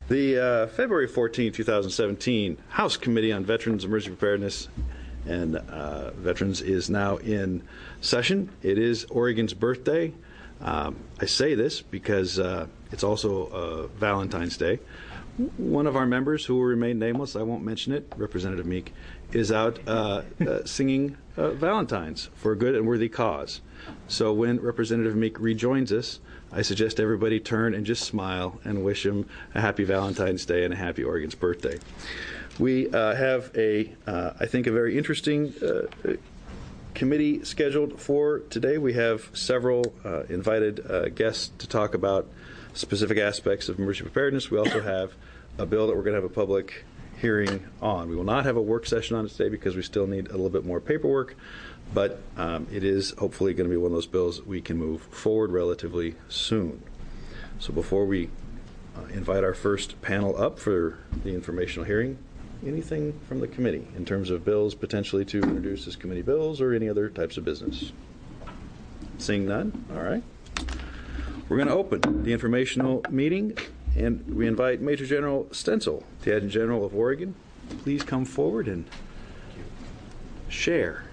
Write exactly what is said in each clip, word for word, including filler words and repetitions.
The uh, February fourteenth, twenty seventeen House Committee on Veterans Emergency Preparedness and uh, Veterans is now in session. It is Oregon's birthday. Um, I say this because uh, it's also uh, Valentine's Day. One of our members, who will remain nameless, I won't mention it, Representative Meek, is out uh, uh, singing uh, Valentine's for a good and worthy cause. So when Representative Meek rejoins us, I suggest everybody turn and just smile and wish him a happy Valentine's Day and a happy Oregon's birthday. We uh, have a, uh, I think, a very interesting uh, committee scheduled for today. We have several uh, invited uh, guests to talk about specific aspects of emergency preparedness. We also have a bill that we're going to have a public hearing on. We will not have a work session on it today because we still need a little bit more paperwork, but um, it is hopefully going to be one of those bills that we can move forward relatively soon. So before we uh, invite our first panel up for the informational hearing, anything from the committee in terms of bills potentially to introduce as committee bills or any other types of business? Seeing none, all right. We're going to open the informational meeting, and we invite Major General Stencil, the Adjutant General of Oregon. Please come forward and share.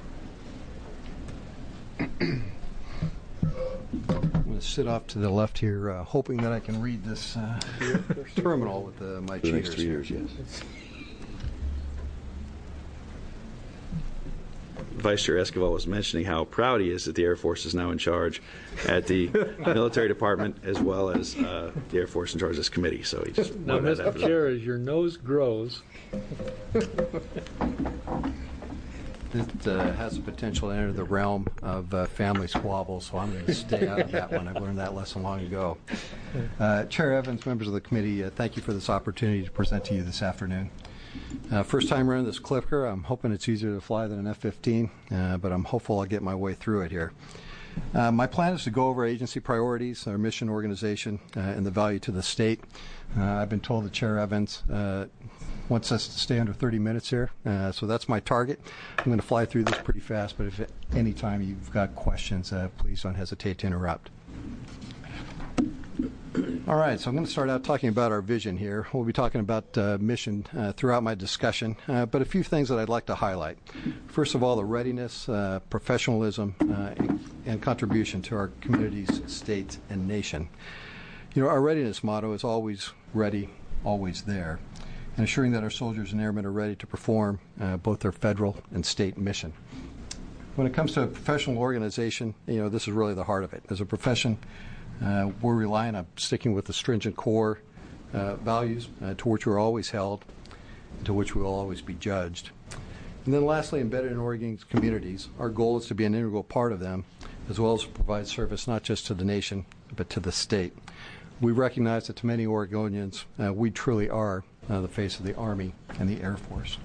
I'm going to sit off to the left here, uh, hoping that I can read this uh, terminal with uh, my For the next cheaters three here. years, yes. Vice Chair Esquivel was mentioning how proud he is that the Air Force is now in charge at the military department, as well as uh, the Air Force in charge of this committee. So he just now, Mister Chair, as your nose grows, It uh, has the potential to enter the realm of uh, family squabbles, so I'm going to stay out of that one. I've learned that lesson long ago. Uh, Chair Evans, members of the committee, uh, thank you for this opportunity to present to you this afternoon. Uh, first time around this Clipper, I'm hoping it's easier to fly than an F fifteen, uh, but I'm hopeful I'll get my way through it here. Uh, my plan is to go over agency priorities, our mission, organization, uh, and the value to the state. Uh, I've been told that Chair Evans uh, wants us to stay under thirty minutes here, uh, so that's my target. I'm going to fly through this pretty fast, but if at any time you've got questions, uh, please don't hesitate to interrupt. All right, so I'm going to start out talking about our vision here. We'll be talking about uh, mission uh, throughout my discussion, uh, but a few things that I'd like to highlight. First of all, the readiness, uh, professionalism, uh, and, and contribution to our communities, state, and nation. You know, our readiness motto is always ready, always there, and assuring that our soldiers and airmen are ready to perform uh, both their federal and state mission. When it comes to a professional organization, you know, this is really the heart of it. As a profession, Uh, we're relying on sticking with the stringent core uh, values uh, to which we're always held, to which we will always be judged. And then lastly, embedded in Oregon's communities, our goal is to be an integral part of them, as well as to provide service not just to the nation, but to the state. We recognize that to many Oregonians, uh, we truly are uh, the face of the Army and the Air Force.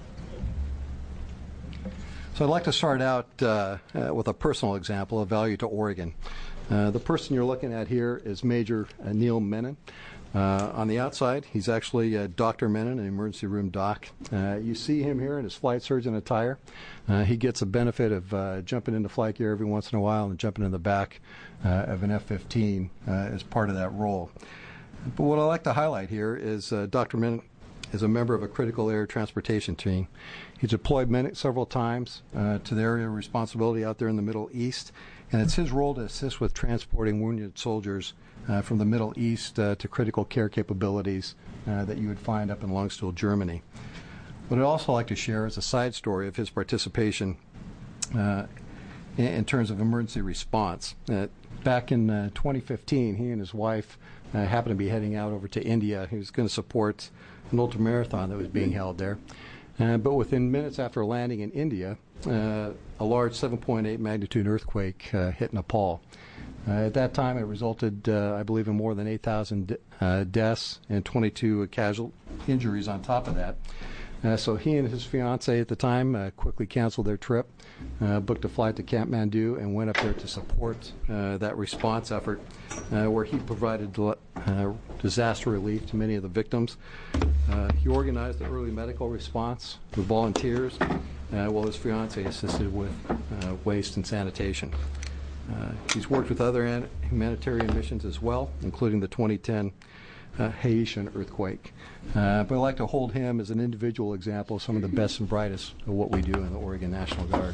So I'd like to start out uh, uh, with a personal example of value to Oregon. Uh, the person you're looking at here is Major uh, Neil Menon. Uh, on the outside, he's actually uh, Doctor Menon, an emergency room doc. Uh, you see him here in his flight surgeon attire. Uh, he gets the benefit of uh, jumping into flight gear every once in a while and jumping in the back uh, of an F fifteen uh, as part of that role. But what I'd like to highlight here is uh, Doctor Menon is a member of a critical air transportation team. He's deployed many, several times uh, to the area of responsibility out there in the Middle East, and it's his role to assist with transporting wounded soldiers uh, from the Middle East uh, to critical care capabilities uh, that you would find up in Landstuhl, Germany. What I'd also like to share is a side story of his participation uh, in, in terms of emergency response. Uh, back in uh, twenty fifteen, he and his wife uh, happened to be heading out over to India. He was going to support an ultramarathon that was being held there. Uh, but within minutes after landing in India, uh, a large seven point eight magnitude earthquake uh, hit Nepal. Uh, at that time, it resulted, uh, I believe, in more than eight thousand uh, deaths and twenty-two casual injuries on top of that. Uh, so he and his fiancée at the time uh, quickly canceled their trip, uh, booked a flight to Kathmandu, and went up there to support uh, that response effort, uh, where he provided uh, disaster relief to many of the victims. Uh, he organized the early medical response with volunteers, uh, while his fiancée assisted with uh, waste and sanitation. Uh, he's worked with other humanitarian missions as well, including the twenty ten uh, Haitian earthquake. Uh, but I'd like to hold him as an individual example of some of the best and brightest of what we do in the Oregon National Guard.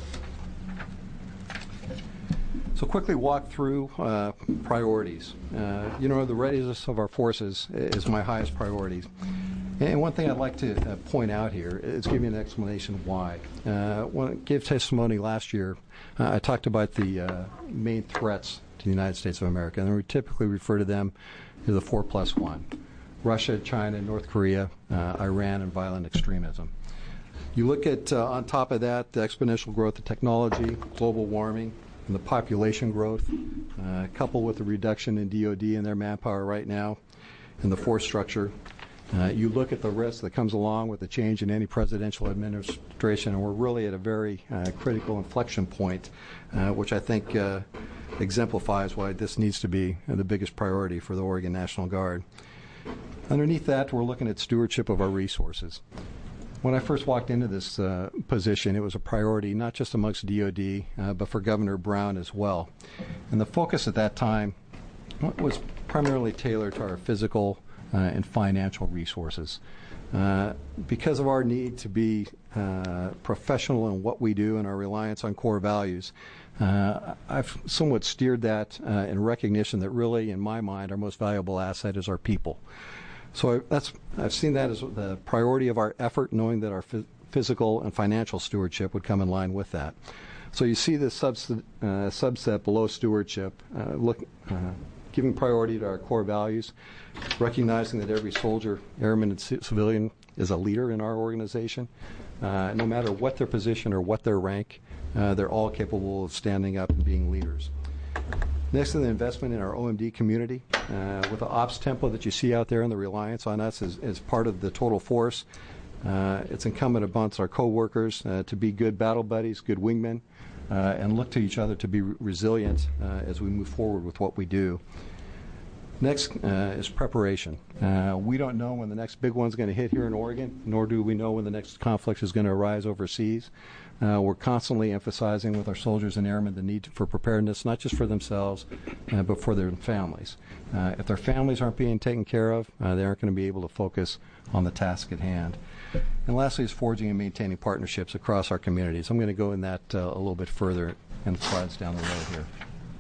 So quickly walk through uh, priorities. Uh, you know, the readiness of our forces is my highest priority. And one thing I'd like to uh, point out here is give you an explanation why. Uh, when I gave testimony last year, uh, I talked about the uh, main threats to the United States of America, and we typically refer to them as the four plus one: Russia, China, North Korea, uh, Iran, and violent extremism. You look at, uh, on top of that, the exponential growth of technology, global warming, and the population growth, uh, coupled with the reduction in D O D and their manpower right now, and the force structure. Uh, you look at the risk that comes along with the change in any presidential administration, and we're really at a very uh, critical inflection point, uh, which I think uh, exemplifies why this needs to be uh, the biggest priority for the Oregon National Guard. Underneath that, we're looking at stewardship of our resources. When I first walked into this uh, position, it was a priority not just amongst D O D, uh, but for Governor Brown as well. And the focus at that time was primarily tailored to our physical uh, and financial resources. Uh, because of our need to be uh, professional in what we do and our reliance on core values, uh, I've somewhat steered that uh, in recognition that really, in my mind, our most valuable asset is our people. So that's, I've seen that as the priority of our effort, knowing that our f- physical and financial stewardship would come in line with that. So you see this subs- uh, subset below stewardship, uh, look, uh, giving priority to our core values, recognizing that every soldier, airman, and c- civilian is a leader in our organization. Uh, no matter what their position or what their rank, uh, they're all capable of standing up and being leaders. Next to the investment in our O M D community, uh, with the ops tempo that you see out there and the reliance on us as, as part of the total force, uh, it's incumbent upon our co-workers uh, to be good battle buddies, good wingmen, uh, and look to each other to be re- resilient uh, as we move forward with what we do. Next uh, is preparation. Uh, we don't know when the next big one's going to hit here in Oregon, nor do we know when the next conflict is going to arise overseas. Uh, we're constantly emphasizing with our soldiers and airmen the need for preparedness, not just for themselves, uh, but for their families. Uh, if their families aren't being taken care of, uh, they aren't going to be able to focus on the task at hand. And lastly is forging and maintaining partnerships across our communities. I'm going to go in that uh, a little bit further in the slides down the road here.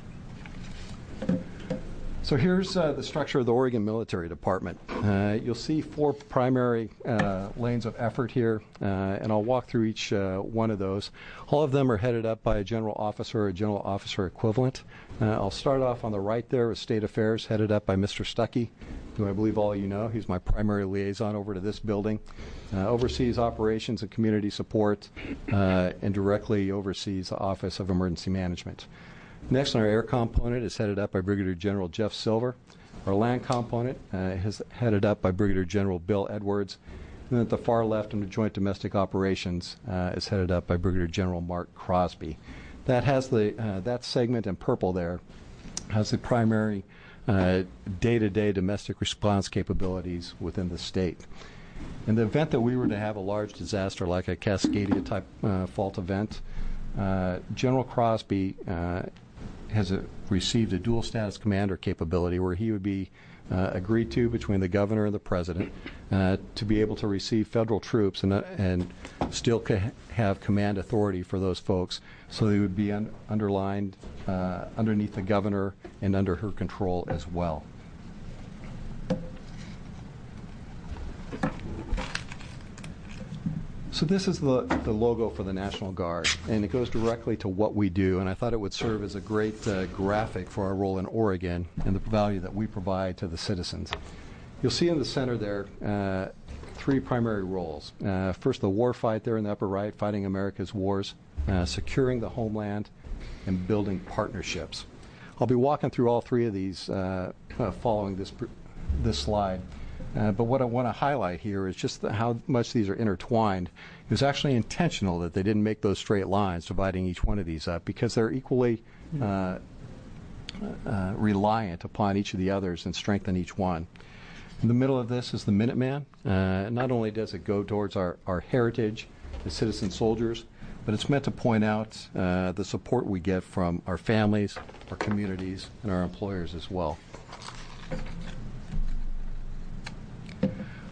So here's uh, the structure of the Oregon Military Department. Uh, you'll see four primary uh, lanes of effort here, uh, and I'll walk through each uh, one of those. All of them are headed up by a general officer or a general officer equivalent. Uh, I'll start off on the right there with State Affairs, headed up by Mister Stuckey, who I believe all of you know. He's my primary liaison over to this building. Uh, oversees operations and community support, uh, and directly oversees the Office of Emergency Management. Next, our air component is headed up by Brigadier General Jeff Silver. Our land component uh, is headed up by Brigadier General Bill Edwards. And then at the far left, under Joint Domestic Operations, uh, is headed up by Brigadier General Mark Crosby. That has the uh, that segment in purple there has the primary uh, day-to-day domestic response capabilities within the state. In the event that we were to have a large disaster like a Cascadia-type uh, fault event, uh, General Crosby uh, has a, received a dual status commander capability where he would be uh, agreed to between the governor and the president uh, to be able to receive federal troops and, uh, and still ca- have command authority for those folks, so they would be un- underlined uh, underneath the governor and under her control as well. So this is the, the logo for the National Guard, and it goes directly to what we do, and I thought it would serve as a great uh, graphic for our role in Oregon and the value that we provide to the citizens. You'll see in the center there uh, three primary roles. Uh, first, the war fight there in the upper right, fighting America's wars, uh, securing the homeland, and building partnerships. I'll be walking through all three of these uh, uh, following this, this slide. Uh, but what I want to highlight here is just the, how much these are intertwined. It was actually intentional that they didn't make those straight lines dividing each one of these up, because they're equally uh, uh, reliant upon each of the others and strengthen each one. In the middle of this is the Minuteman. Uh, not only does it go towards our, our heritage as citizen soldiers, but it's meant to point out uh, the support we get from our families, our communities, and our employers as well.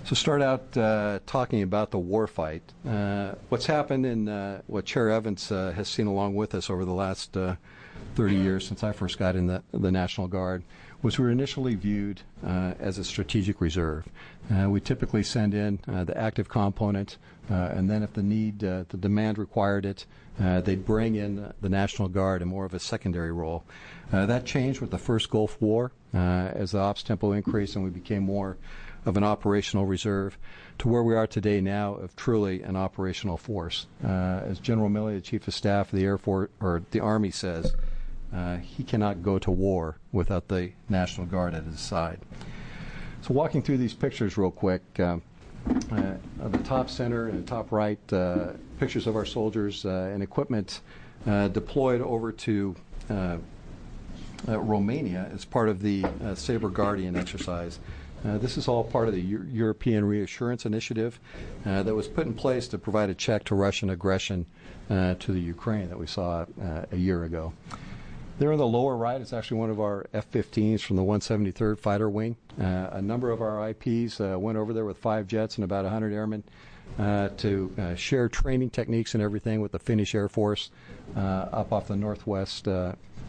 So start out uh, talking about the war fight. Uh, what's happened and uh, what Chair Evans uh, has seen along with us over the last uh, thirty years since I first got in the, the National Guard was we were initially viewed uh, as a strategic reserve. Uh, we typically send in uh, the active component, uh, and then if the need, uh, the demand required it, uh, they'd bring in the National Guard in more of a secondary role. Uh, that changed with the first Gulf War uh, as the ops tempo increased and we became more of an operational reserve to where we are today now of truly an operational force. Uh, as General Milley, the Chief of Staff of the Air Force or the Army says, uh, he cannot go to war without the National Guard at his side. So walking through these pictures real quick, um, uh, at the top center and the top right, uh, pictures of our soldiers uh, and equipment uh, deployed over to uh, uh, Romania as part of the uh, Sabre Guardian exercise. Uh, this is all part of the Euro- European Reassurance Initiative uh, that was put in place to provide a check to Russian aggression uh, to the Ukraine that we saw uh, a year ago. There in the lower right is actually one of our F fifteens from the one seventy-third Fighter Wing. Uh, a number of our I Ps uh, went over there with five jets and about one hundred airmen uh, to uh, share training techniques and everything with the Finnish Air Force uh, up off the northwest uh,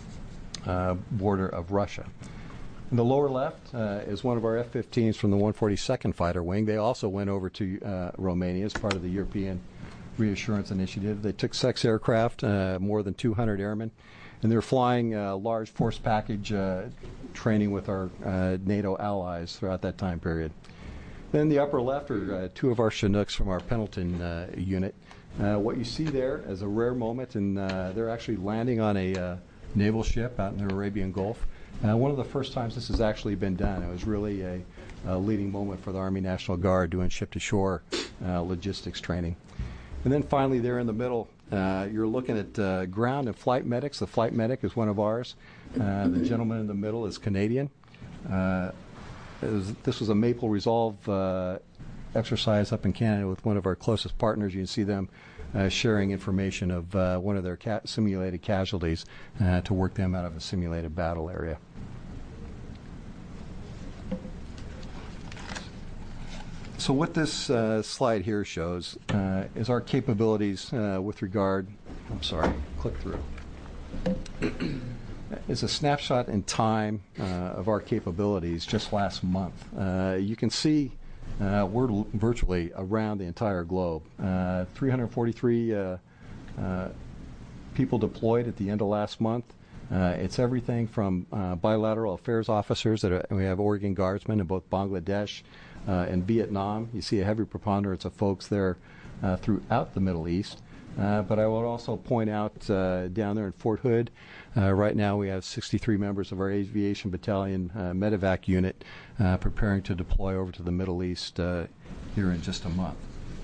uh, border of Russia. In the lower left uh, is one of our F fifteens from the one forty-second Fighter Wing. They also went over to uh, Romania as part of the European Reassurance Initiative. They took six aircraft, uh, more than two hundred airmen, and they're flying uh, large force package uh, training with our uh, NATO allies throughout that time period. Then the upper left are uh, two of our Chinooks from our Pendleton uh, unit. Uh, what you see there is a rare moment, and uh, they're actually landing on a uh, naval ship out in the Arabian Gulf. Uh, one of the first times this has actually been done. It was really a, a leading moment for the Army National Guard doing ship-to-shore uh, logistics training. And then finally there in the middle, uh, you're looking at uh, ground and flight medics. The flight medic is one of ours. Uh, the gentleman in the middle is Canadian. Uh, it was, this was a Maple Resolve uh, exercise up in Canada with one of our closest partners. You can see them Uh, sharing information of uh, one of their ca- simulated casualties uh, to work them out of a simulated battle area. So what this uh, slide here shows uh, is our capabilities uh, with regard, I'm sorry, click through. It's a snapshot in time uh, of our capabilities just last month. Uh, you can see Uh, we're l- virtually around the entire globe. Uh, three hundred forty-three uh, uh, people deployed at the end of last month. Uh, it's everything from uh, bilateral affairs officers that are, we have Oregon Guardsmen in both Bangladesh uh, and Vietnam. You see a heavy preponderance of folks there uh, throughout the Middle East. Uh, but I would also point out uh, down there in Fort Hood, uh, right now we have sixty-three members of our Aviation Battalion uh, Medevac unit uh, preparing to deploy over to the Middle East uh, here in just a month.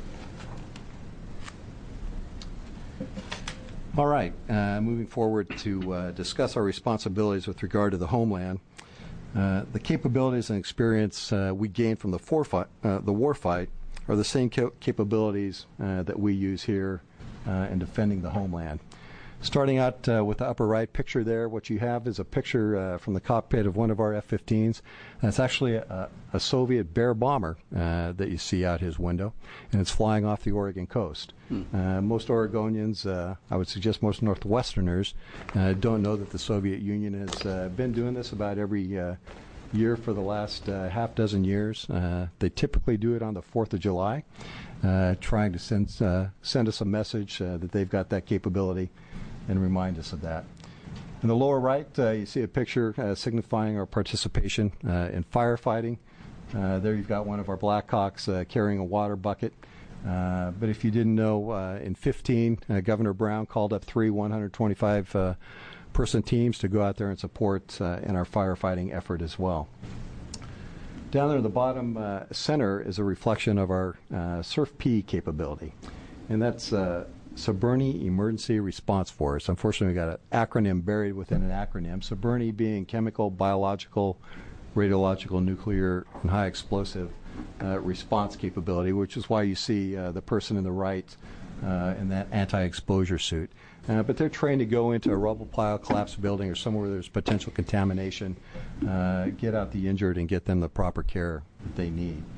All right, uh, moving forward to uh, discuss our responsibilities with regard to the homeland. Uh, the capabilities and experience uh, we gained from the, forfi- uh, the war fight are the same ca- capabilities uh, that we use here Uh, in defending the homeland. Starting out uh, with the upper right picture there, what you have is a picture uh, from the cockpit of one of our F fifteens. And it's actually a, a Soviet Bear bomber uh, that you see out his window, and it's flying off the Oregon coast. Hmm. Uh, most Oregonians, uh, I would suggest most Northwesterners, uh, don't know that the Soviet Union has uh, been doing this about every uh, year for the last uh, half dozen years. Uh, they typically do it on the fourth of July, uh, trying to send, uh, send us a message uh, that they've got that capability and remind us of that. In the lower right, uh, you see a picture uh, signifying our participation uh, in firefighting. Uh, there you've got one of our Blackhawks uh, carrying a water bucket. Uh, but if you didn't know, uh, in fifteen, uh, Governor Brown called up three one hundred twenty-five uh, person teams to go out there and support uh, in our firefighting effort as well. Down there in the bottom uh, center is a reflection of our uh, SURF-P capability, and that's uh, SBIRNI Emergency Response Force. Unfortunately, we got an acronym buried within an acronym. SBIRNI being chemical, biological, radiological, nuclear, and high explosive uh, response capability, which is why you see uh, the person in the right uh, in that anti-exposure suit. Uh, but they're trained to go into a rubble pile, collapsed building, or somewhere where there's potential contamination, uh, get out the injured and get them the proper care that they need.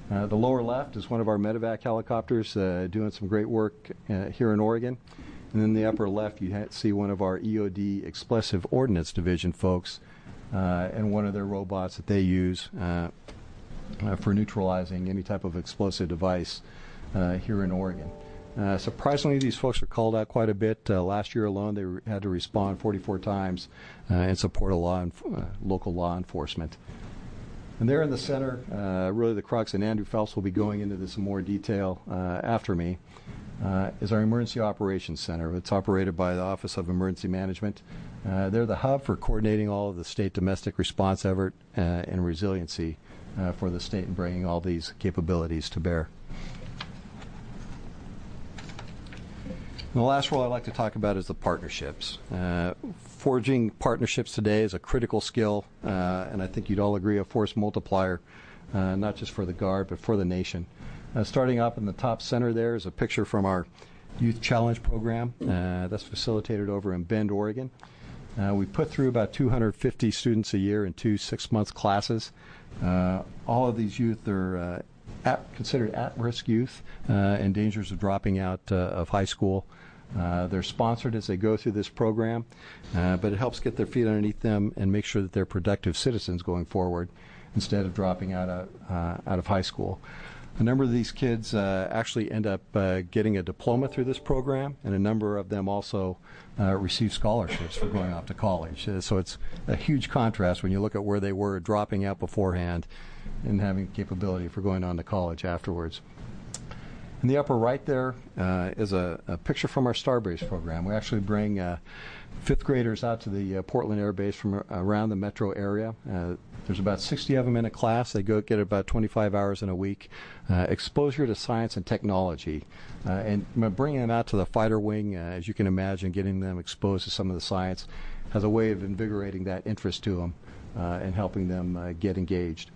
Uh, the lower left is one of our medevac helicopters uh, doing some great work uh, here in Oregon. And in the upper left, you ha- see one of our E O D Explosive Ordnance Division folks uh, and one of their robots that they use uh, uh, for neutralizing any type of explosive device uh, here in Oregon. Uh, surprisingly, these folks are called out quite a bit. Uh, last year alone, they re- had to respond forty-four times uh, in support of law enf- uh, local law enforcement. And there in the center, uh, really the crux, and Andrew Phelps will be going into this in more detail uh, after me, uh, is our Emergency Operations Center. It's operated by the Office of Emergency Management. Uh, they're the hub for coordinating all of the state domestic response effort uh, and resiliency uh, for the state and bringing all these capabilities to bear. And the last role I'd like to talk about is the partnerships. Uh, forging partnerships today is a critical skill, uh, and I think you'd all agree a force multiplier, uh, not just for the Guard, but for the nation. Uh, starting up in the top center there is a picture from our Youth Challenge program uh, that's facilitated over in Bend, Oregon. Uh, we put through about two hundred fifty students a year in two six-month classes. Uh, all of these youth are uh, at, considered at-risk youth uh, and dangers of dropping out uh, of high school. Uh, they're sponsored as they go through this program, uh, but it helps get their feet underneath them and make sure that they're productive citizens going forward instead of dropping out of, uh, out of high school. A number of these kids uh, actually end up uh, getting a diploma through this program, and a number of them also uh, receive scholarships for going off to college. Uh, so it's a huge contrast when you look at where they were dropping out beforehand and having capability for going on to college afterwards. In the upper right there uh, is a, a picture from our Starbase program. We actually bring uh, fifth graders out to the uh, Portland Air Base from around the metro area. Uh, there's about sixty of them in a class. They go get about twenty-five hours in a week. Uh, exposure to science and technology. Uh, and bringing them out to the fighter wing, uh, as you can imagine, getting them exposed to some of the science has a way of invigorating that interest to them uh, and helping them uh, get engaged.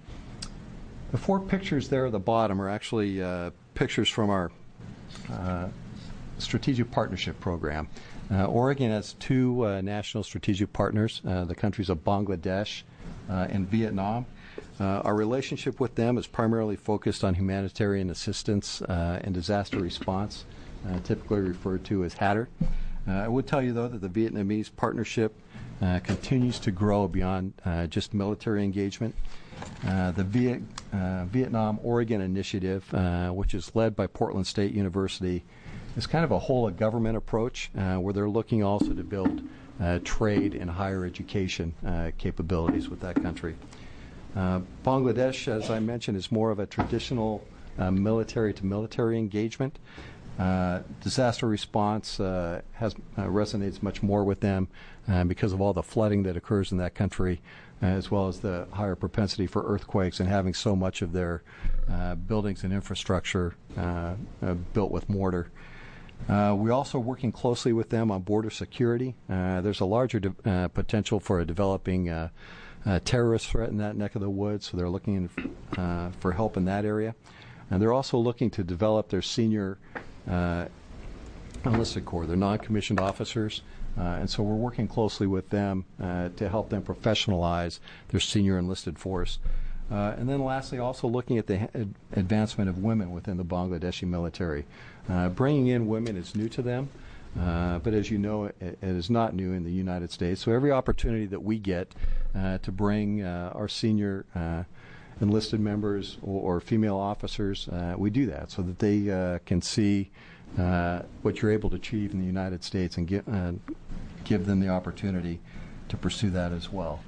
The four pictures there at the bottom are actually uh, pictures from our uh, Strategic Partnership Program. Uh, Oregon has two uh, national strategic partners, uh, the countries of Bangladesh uh, and Vietnam. Uh, our relationship with them is primarily focused on humanitarian assistance uh, and disaster response, uh, typically referred to as HATTR. Uh, I would tell you, though, that the Vietnamese partnership uh, continues to grow beyond uh, just military engagement. Uh, the Viet, uh, Vietnam Oregon Initiative, uh, which is led by Portland State University, is kind of a whole of government approach uh, where they're looking also to build uh, trade and higher education uh, capabilities with that country. Uh, Bangladesh, as I mentioned, is more of a traditional uh, military-to-military engagement. Uh, disaster response uh, has uh, resonates much more with them uh, because of all the flooding that occurs in that country, uh, as well as the higher propensity for earthquakes and having so much of their uh, buildings and infrastructure uh, uh, built with mortar. Uh, we're also working closely with them on border security. Uh, there's a larger de- uh, potential for a developing uh, uh, terrorist threat in that neck of the woods, so they're looking in, uh, for help in that area. And they're also looking to develop their senior uh, enlisted corps, their non-commissioned officers. Uh, and so we're working closely with them uh, to help them professionalize their senior enlisted force. Uh, and then lastly, also looking at the ad- advancement of women within the Bangladeshi military. Uh, bringing in women is new to them, uh, but as you know, it, it is not new in the United States. So every opportunity that we get uh, to bring uh, our senior uh, enlisted members or, or female officers, uh, we do that so that they uh, can see uh, what you're able to achieve in the United States and give, uh, give them the opportunity to pursue that as well.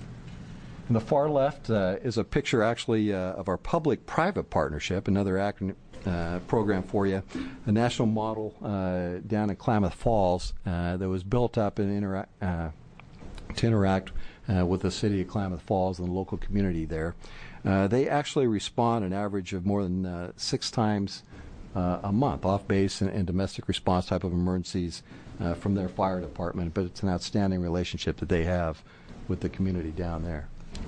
On the far left uh, is a picture actually uh, of our public-private partnership, another acronym, uh, program for you, a national model uh, down in Klamath Falls uh, that was built up in intera- uh, to interact uh, with the city of Klamath Falls and the local community there. Uh, they actually respond an average of more than uh, six times uh, a month off base and, and domestic response type of emergencies uh, from their fire department, but it's an outstanding relationship that they have with the community down there.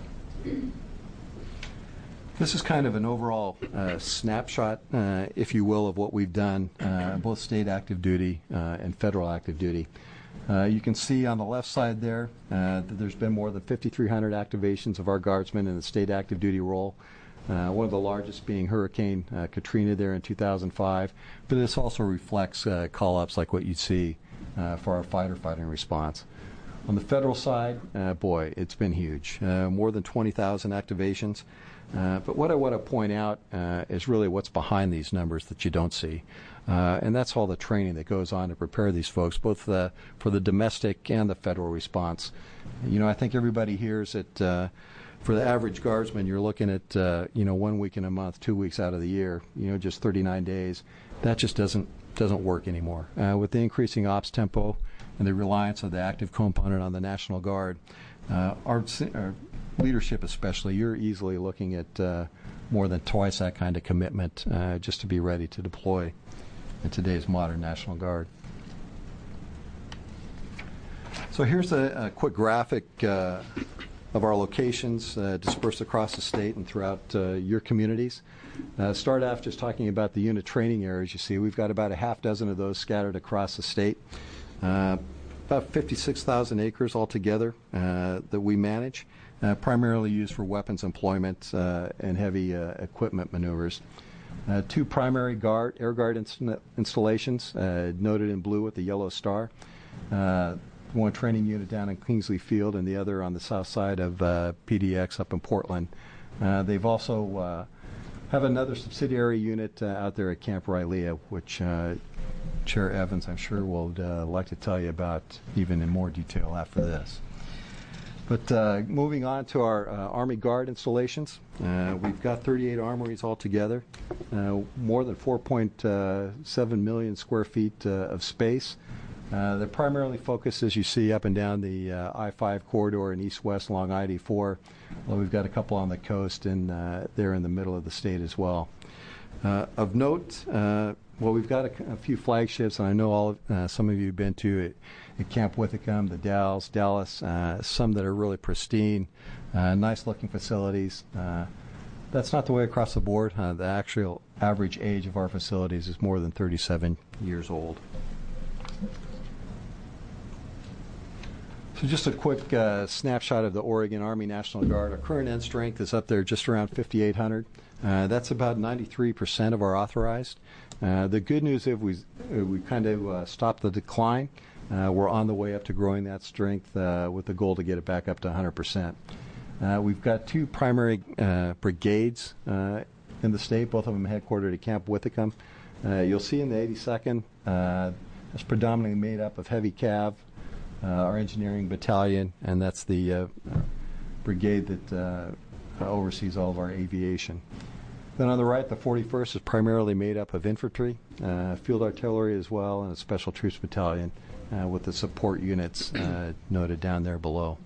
This is kind of an overall uh, snapshot, uh, if you will, of what we've done, uh, both state active duty uh, and federal active duty. Uh, you can see on the left side there uh, that there's been more than fifty-three hundred activations of our guardsmen in the state active duty role. Uh, one of the largest being Hurricane uh, Katrina there in two thousand five, but this also reflects uh, call-ups like what you'd see uh, for our fighter fighting response. On the federal side, uh, boy, it's been huge. Uh, more than twenty thousand activations. Uh, but what I want to point out uh, is really what's behind these numbers that you don't see. Uh, and that's all the training that goes on to prepare these folks, both the, for the domestic and the federal response. You know, I think everybody hears that uh, for the average guardsman, you're looking at, uh, you know, one week in a month, two weeks out of the year, you know, just thirty-nine days. That just doesn't doesn't work anymore. Uh, with the increasing ops tempo and the reliance of the active component on the National Guard, uh, our, our leadership especially, you're easily looking at uh, more than twice that kind of commitment uh, just to be ready to deploy in today's modern National Guard. So here's a, a quick graphic uh, of our locations uh, dispersed across the state and throughout uh, your communities. Uh, start off just talking about the unit training areas. You see, we've got about a half dozen of those scattered across the state. Uh, about fifty-six thousand acres altogether uh, that we manage, uh, primarily used for weapons employment uh, and heavy uh, equipment maneuvers. Uh, two primary guard, air guard inst installations, uh, noted in blue with the yellow star. Uh, one training unit down in Kingsley Field and the other on the south side of uh, P D X up in Portland. Uh, they've also uh, have another subsidiary unit uh, out there at Camp Rylea, which uh, Chair Evans, I'm sure, will uh, like to tell you about even in more detail after this. But uh, moving on to our uh, Army Guard installations, uh, we've got thirty-eight armories altogether, uh, more than four point seven million square feet uh, of space. Uh, they're primarily focused, as you see, up and down the uh, I five corridor and east-west along I eighty-four. Well, we've got a couple on the coast and uh, there in the middle of the state as well. Uh, of note, uh, well, we've got a, a few flagships, and I know all of, uh, some of you have been to it, at Camp Withicum, the Dalles, Dallas, uh, some that are really pristine, uh, nice-looking facilities. Uh, that's not the way across the board. Uh, the actual average age of our facilities is more than thirty-seven years old. So just a quick uh, snapshot of the Oregon Army National Guard. Our current end strength is up there just around fifty-eight hundred. Uh, that's about ninety-three percent of our authorized. Uh, the good news is we, we kind of uh, stopped the decline. Uh, we're on the way up to growing that strength uh, with the goal to get it back up to one hundred percent. Uh, we've got two primary uh, brigades uh, in the state, both of them headquartered at Camp Withicum. Uh, you'll see in the eighty-second, uh, that's predominantly made up of heavy cav, uh, our engineering battalion, and that's the uh, brigade that uh, oversees all of our aviation. Then on the right, the forty-first is primarily made up of infantry, uh, field artillery as well, and a special troops battalion uh, with the support units uh, noted down there below.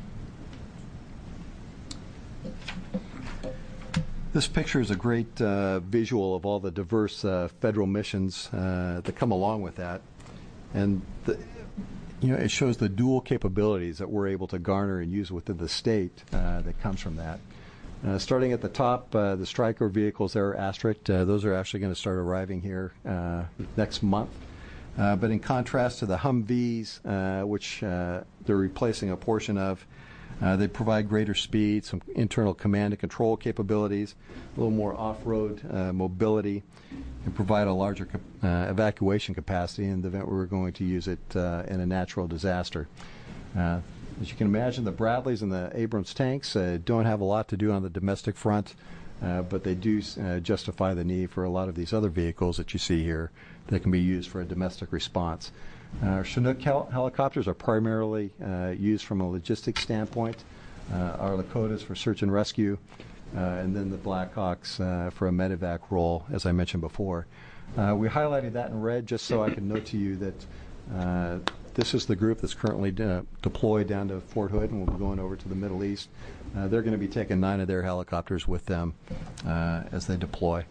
This picture is a great uh, visual of all the diverse uh, federal missions uh, that come along with that. And the, you know, it shows the dual capabilities that we're able to garner and use within the state uh, that comes from that. Uh, starting at the top, uh, the Stryker vehicles there are asterisked. Uh, those are actually going to start arriving here uh, next month. Uh, but in contrast to the Humvees, uh, which uh, they're replacing a portion of, uh, they provide greater speed, some internal command and control capabilities, a little more off-road uh, mobility, and provide a larger uh, evacuation capacity in the event we were going to use it uh, in a natural disaster. Uh, As you can imagine, the Bradleys and the Abrams tanks uh, don't have a lot to do on the domestic front, uh, but they do uh, justify the need for a lot of these other vehicles that you see here that can be used for a domestic response. Uh, our Chinook hel helicopters are primarily uh, used from a logistics standpoint. Uh, our Lakotas for search and rescue, uh, and then the Blackhawks uh, for a medevac role, as I mentioned before. Uh, we highlighted that in red just so I can note to you that uh, this is the group that's currently de deployed down to Fort Hood and will be going over to the Middle East. Uh, they're going to be taking nine of their helicopters with them uh, as they deploy.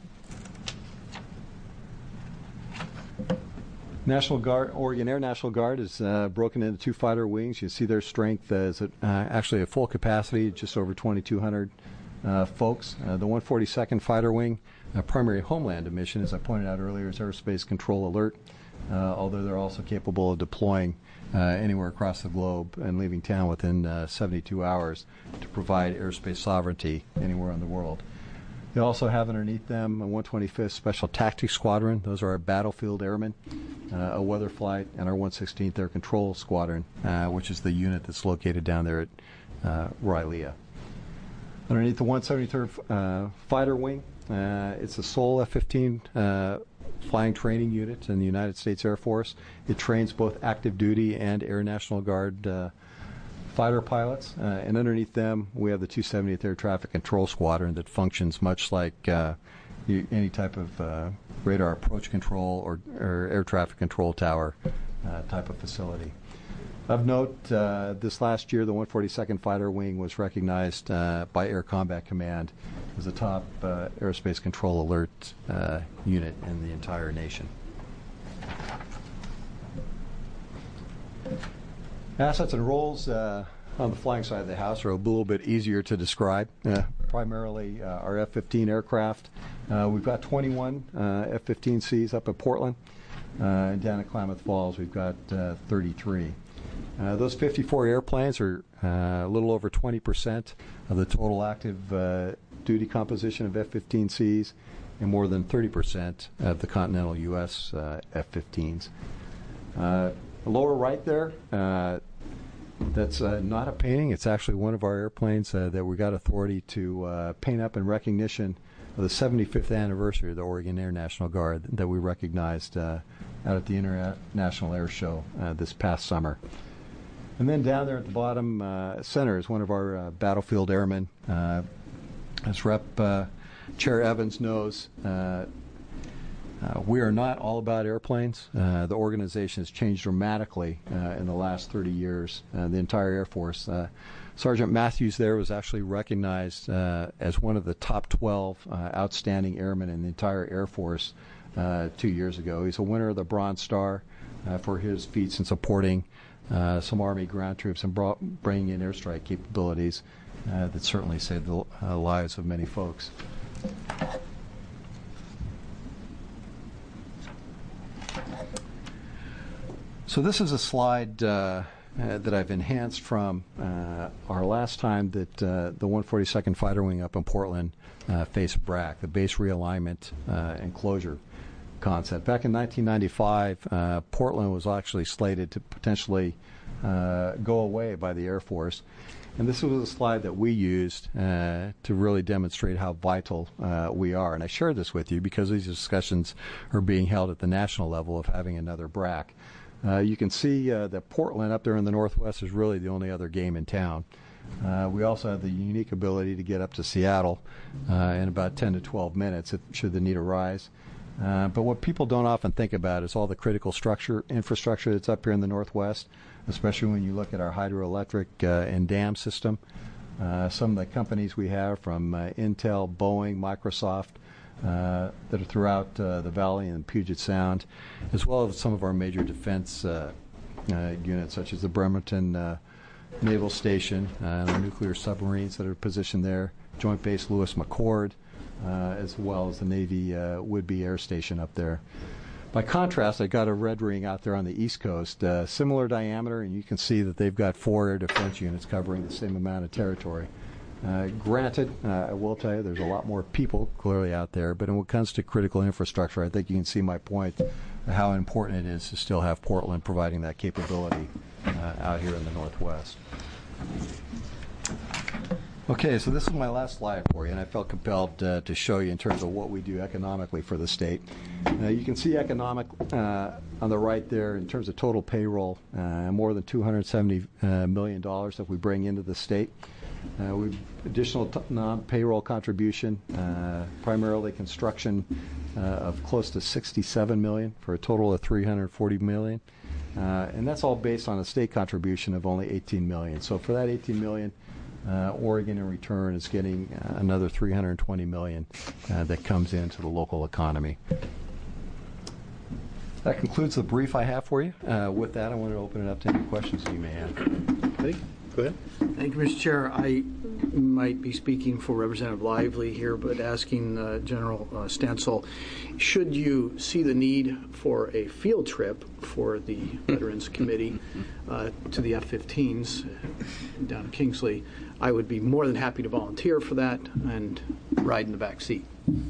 National Guard, Oregon Air National Guard is uh, broken into two fighter wings. You see their strength is at, uh, actually at full capacity, just over twenty-two hundred uh, folks. Uh, the one forty-second Fighter Wing, uh, primary homeland mission, as I pointed out earlier, is Airspace Control Alert. Uh, although they're also capable of deploying uh, anywhere across the globe and leaving town within uh, seventy-two hours to provide airspace sovereignty anywhere in the world. They also have underneath them a one twenty-fifth Special Tactics Squadron. Those are our battlefield airmen, uh, a weather flight, and our one sixteenth Air Control Squadron, uh, which is the unit that's located down there at uh, Rylea. Underneath the one seventy-third uh, Fighter Wing, uh, it's the sole F fifteen uh, flying training unit in the United States Air Force. It trains both active duty and Air National Guard uh, fighter pilots, uh, and underneath them we have the two seventieth Air Traffic Control Squadron that functions much like uh, you, any type of uh, radar approach control or, or air traffic control tower uh, type of facility. Of note, uh, this last year the one forty-second Fighter Wing was recognized uh, by Air Combat Command as the top uh, aerospace control alert uh, unit in the entire nation. Assets and roles uh, on the flying side of the house are a little bit easier to describe. Uh, primarily uh, our F fifteen aircraft. Uh, we've got twenty-one uh, F fifteen Cs up at Portland. Uh, and down at Klamath Falls we've got uh, thirty-three. Uh, those fifty-four airplanes are uh, a little over twenty percent of the total active uh, duty composition of F fifteen Cs and more than thirty percent of the continental U S uh, F fifteens. Uh, the lower right there, uh, that's uh, not a painting. It's actually one of our airplanes uh, that we got authority to uh, paint up in recognition of the seventy-fifth anniversary of the Oregon Air National Guard that we recognized uh, out at the International Air Show uh, this past summer. And then down there at the bottom uh, center is one of our uh, battlefield airmen. Uh, as Rep uh, Chair Evans knows, uh, uh, we are not all about airplanes. Uh, the organization has changed dramatically uh, in the last thirty years. Uh, the entire Air Force. Uh, Sergeant Matthews there was actually recognized uh, as one of the top twelve uh, outstanding airmen in the entire Air Force uh, two years ago. He's a winner of the Bronze Star uh, for his feats in supporting Uh, some Army ground troops and brought, bringing in airstrike capabilities uh, that certainly saved the uh, lives of many folks. So this is a slide uh, uh, that I've enhanced from uh, our last time that uh, the one forty-second Fighter Wing up in Portland uh, faced B R A C, the base realignment uh, and closure concept. Back in nineteen ninety-five, uh, Portland was actually slated to potentially uh, go away by the Air Force. And this was a slide that we used uh, to really demonstrate how vital uh, we are. And I shared this with you because these discussions are being held at the national level of having another B R A C. Uh, you can see uh, that Portland up there in the northwest is really the only other game in town. Uh, we also have the unique ability to get up to Seattle uh, in about ten to twelve minutes if, should the need arise. Uh, but what people don't often think about is all the critical structure, infrastructure that's up here in the Northwest, especially when you look at our hydroelectric uh, and dam system. Uh, some of the companies we have from uh, Intel, Boeing, Microsoft uh, that are throughout uh, the valley and Puget Sound, as well as some of our major defense uh, uh, units, such as the Bremerton uh, Naval Station, uh, the nuclear submarines that are positioned there, Joint Base Lewis McChord, Uh, as well as the Navy uh, Woodby Air Station up there. By contrast, I got a red ring out there on the East Coast, uh, similar diameter, and you can see that they've got four air defense units covering the same amount of territory. Uh, granted, uh, I will tell you, there's a lot more people clearly out there, but when it comes to critical infrastructure, I think you can see my point of how important it is to still have Portland providing that capability uh, out here in the Northwest. Okay, so this is my last slide for you, and I felt compelled uh, to show you in terms of what we do economically for the state. Uh, you can see economic uh, on the right there in terms of total payroll, uh, more than two hundred seventy uh, million dollars that we bring into the state. Uh, we additional t- non-payroll contribution, uh, primarily construction, uh, of close to sixty-seven million dollars for a total of three hundred forty million dollars, uh, and that's all based on a state contribution of only eighteen million dollars. So for that eighteen million dollars, Uh, Oregon in return is getting uh, another three hundred twenty million dollars uh, that comes into the local economy. That concludes the brief I have for you. Uh, with that, I want to open it up to any questions that you may have. Hey. Go ahead. Thank you, Mister Chair. I might be speaking for Representative Lively here, but asking uh, General uh, Stencil, should you see the need for a field trip for the Veterans Committee uh, to the F fifteens down in Kingsley, I would be more than happy to volunteer for that and ride in the back seat.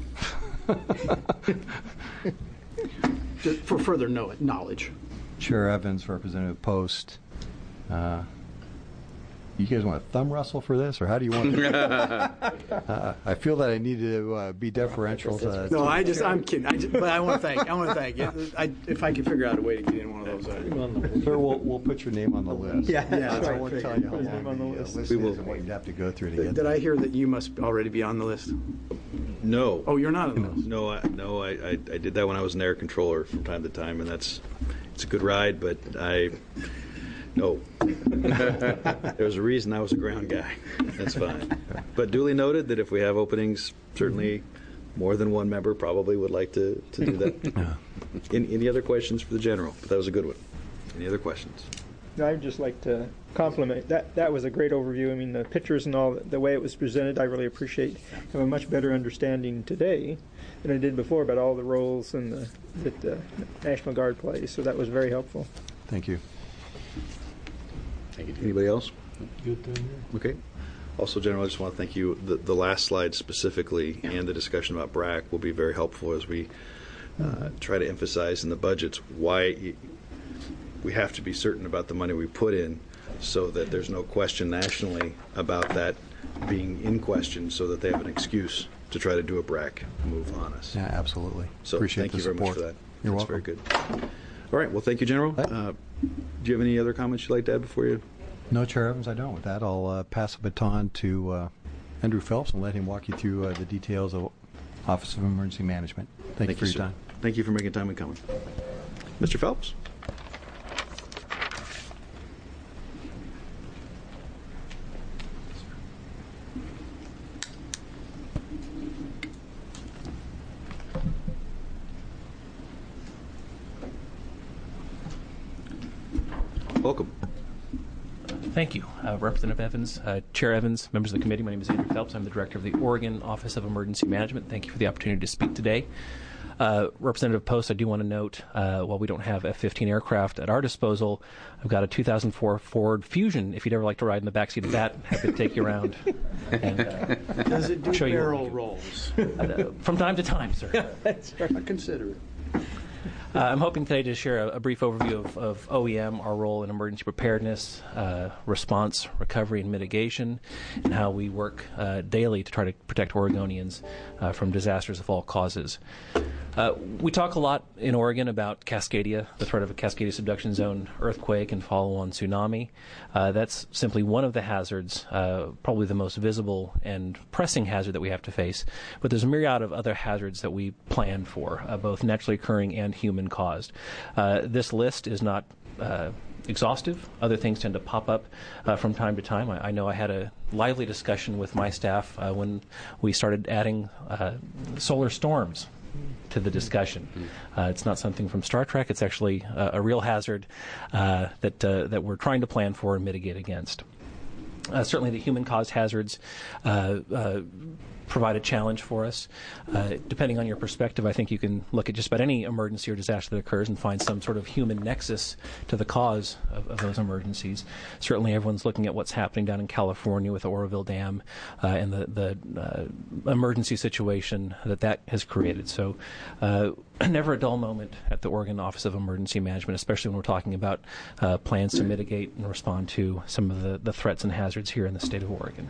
Just for further know- knowledge. Chair Evans, Representative Post. Uh, you guys want to thumb wrestle for this, or how do you want to? uh, I feel that I need to uh, be deferential. To, No, I just, I'm kidding. I just, but I want to thank, I want to thank you. I, if I can figure out a way to get in one of those. Uh, Sir, we'll, we'll put your name on the list. Yeah, yeah. I won't tell you how Put his name long on the the uh, list. list We is will- and what you'd have to go through to get Did there. I hear that you must already be on the list? No. Oh, you're not on the list. No, I, no, I, I, I did that when I was an air controller from time to time, and that's it's a good ride, but I no. There's a reason I was a ground guy. That's fine. But duly noted that if we have openings, certainly more than one member probably would like to, to do that. Any, any other questions for the general? But that was a good one. Any other questions? I'd just like to compliment that. That was a great overview. I mean, the pictures and all, the way it was presented, I really appreciate. I have a much better understanding today than I did before about all the roles and the, that the National Guard plays. So that was very helpful. Thank you. Thank you. Anybody else? Good thing. Okay. Also, General, I just want to thank you. The, the last slide specifically and the discussion about B R A C will be very helpful as we uh, try to emphasize in the budgets why y- we have to be certain about the money we put in so that there's no question nationally about that being in question so that they have an excuse to try to do a B R A C move on us. Yeah, absolutely. So Appreciate thank you the very support. much for that. You're That's welcome. very good. All right. Well, thank you, General. Uh, do you have any other comments you'd like to add before you? No, Chair Evans, I don't. With that, I'll uh, pass the baton to uh, Andrew Phelps and let him walk you through uh, the details of Office of Emergency Management. Thank, you for your sir. time. Thank you for making time and coming. Mister Phelps? Welcome. Thank you, uh, Representative Evans, uh, Chair Evans, members of the committee. My name is Andrew Phelps. I'm the director of the Oregon Office of Emergency Management. Thank you for the opportunity to speak today. Uh, Representative Post, I do want to note, uh, while we don't have F fifteen aircraft at our disposal, I've got a two thousand four Ford Fusion. If you'd ever like to ride in the backseat of that, happy to take you around. And, uh, Does it do show you what barrel we do. rolls? uh, from time to time, sir. I consider it. Uh, I'm hoping today to share a, a brief overview of, of O E M, our role in emergency preparedness, uh, response, recovery, and mitigation, and how we work uh, daily to try to protect Oregonians uh, from disasters of all causes. Uh, we talk a lot in Oregon about Cascadia, the threat of a Cascadia subduction zone earthquake and follow-on tsunami. Uh, that's simply one of the hazards, uh, probably the most visible and pressing hazard that we have to face. But there's a myriad of other hazards that we plan for, uh, both naturally occurring and human-caused. Uh, this list is not uh, exhaustive. Other things tend to pop up uh, from time to time. I, I know I had a lively discussion with my staff uh, when we started adding uh, solar storms to the discussion. Uh, it's not something from Star Trek. It's actually uh, a real hazard uh, that uh, that we're trying to plan for and mitigate against. Uh, certainly, the human-caused hazards uh, uh, provide a challenge for us. Uh, depending on your perspective, I think you can look at just about any emergency or disaster that occurs and find some sort of human nexus to the cause of, of those emergencies. Certainly, everyone's looking at what's happening down in California with the Oroville Dam uh, and the, the uh, emergency situation that that has created. So, uh, never a dull moment at the Oregon Office of Emergency Management, especially when we're talking about uh, plans to mitigate and respond to some of the, the threats and hazards here in the state of Oregon.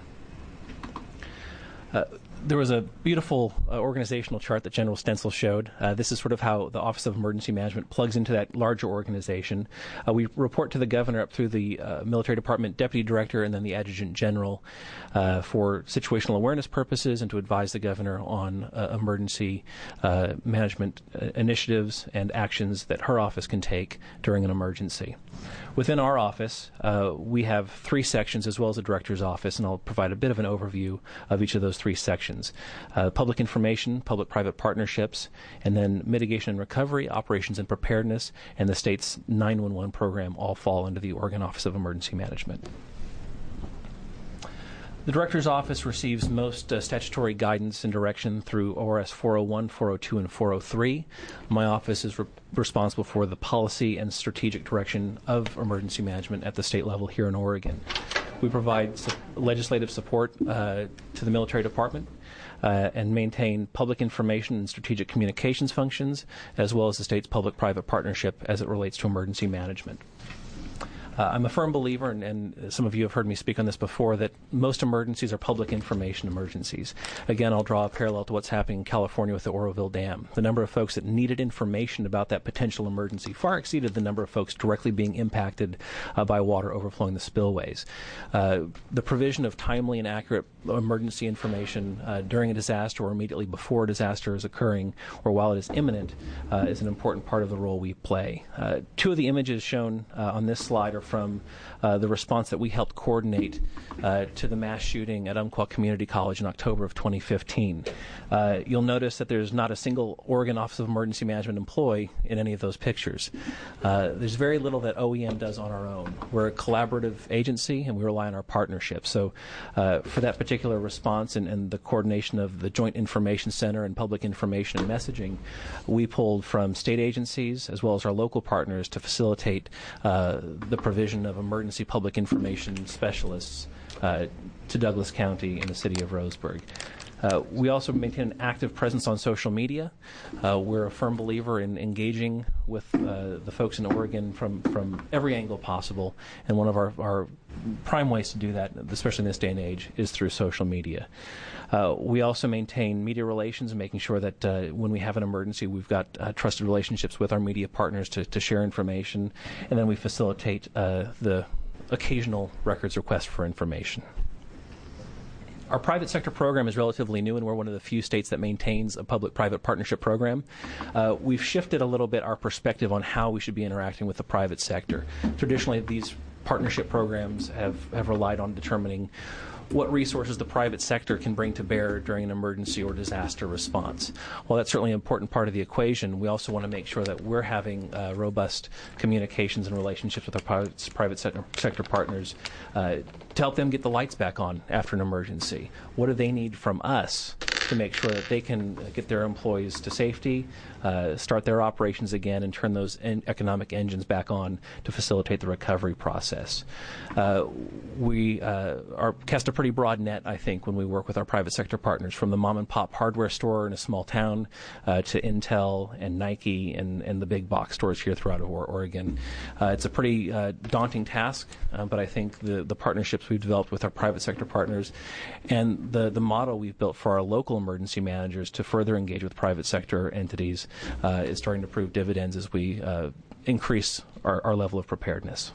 Uh, there was a beautiful uh, organizational chart that General Stencil showed. Uh, this is sort of how the Office of Emergency Management plugs into that larger organization. Uh, we report to the governor up through the uh, Military Department Deputy Director and then the Adjutant General uh, for situational awareness purposes and to advise the governor on uh, emergency uh, management uh, initiatives and actions that her office can take during an emergency. Within our office, uh, we have three sections as well as a director's office, and I'll provide a bit of an overview of each of those three sections. Uh, public information, public-private partnerships, and then mitigation and recovery, operations and preparedness, and the state's nine one one program all fall under the Oregon Office of Emergency Management. The Director's Office receives most uh, statutory guidance and direction through O R S four oh one, four oh two, and four oh three. My office is re- responsible for the policy and strategic direction of emergency management at the state level here in Oregon. We provide su- legislative support uh, to the military department uh, and maintain public information and strategic communications functions, as well as the state's public-private partnership as it relates to emergency management. Uh, I'm a firm believer, and, and some of you have heard me speak on this before, that most emergencies are public information emergencies. Again, I'll draw a parallel to what's happening in California with the Oroville Dam. The number of folks that needed information about that potential emergency far exceeded the number of folks directly being impacted uh, by water overflowing the spillways. Uh, the provision of timely and accurate emergency information uh, during a disaster or immediately before a disaster is occurring or while it is imminent uh, is an important part of the role we play. Uh, two of the images shown uh, on this slide are from uh, the response that we helped coordinate uh, to the mass shooting at Umpqua Community College in October of twenty fifteen. Uh, you'll notice that there's not a single Oregon Office of Emergency Management employee in any of those pictures. Uh, there's very little that O E M does on our own. We're a collaborative agency, and we rely on our partnerships. So uh, for that particular response and, and the coordination of the Joint Information Center and public information and messaging, we pulled from state agencies as well as our local partners to facilitate uh, the provision of emergency public information specialists uh, to Douglas County and the city of Roseburg. Uh, we also maintain an active presence on social media. Uh, we're a firm believer in engaging with uh, the folks in Oregon from, from every angle possible, and one of our, our prime ways to do that, especially in this day and age, is through social media. Uh, we also maintain media relations and making sure that uh, when we have an emergency, we've got uh, trusted relationships with our media partners to, to share information, and then we facilitate uh, the occasional records request for information. Our private sector program is relatively new, and we're one of the few states that maintains a public-private partnership program. Uh, we've shifted a little bit our perspective on how we should be interacting with the private sector. Traditionally, these partnership programs have, have relied on determining what resources the private sector can bring to bear during an emergency or disaster response. While that's certainly an important part of the equation, we also want to make sure that we're having uh, robust communications and relationships with our private, private sector, sector partners uh, to help them get the lights back on after an emergency. What do they need from us to make sure that they can get their employees to safety, uh, start their operations again, and turn those en- economic engines back on to facilitate the recovery process? Uh, we uh, are cast a pretty broad net, I think, when we work with our private sector partners, from the mom-and-pop hardware store in a small town uh, to Intel and Nike and, and the big box stores here throughout Oregon. Uh, it's a pretty uh, daunting task, uh, but I think the, the partnerships we've developed with our private sector partners and the, the model we've built for our local emergency managers to further engage with private sector entities uh, is starting to prove dividends as we uh, increase our, our level of preparedness.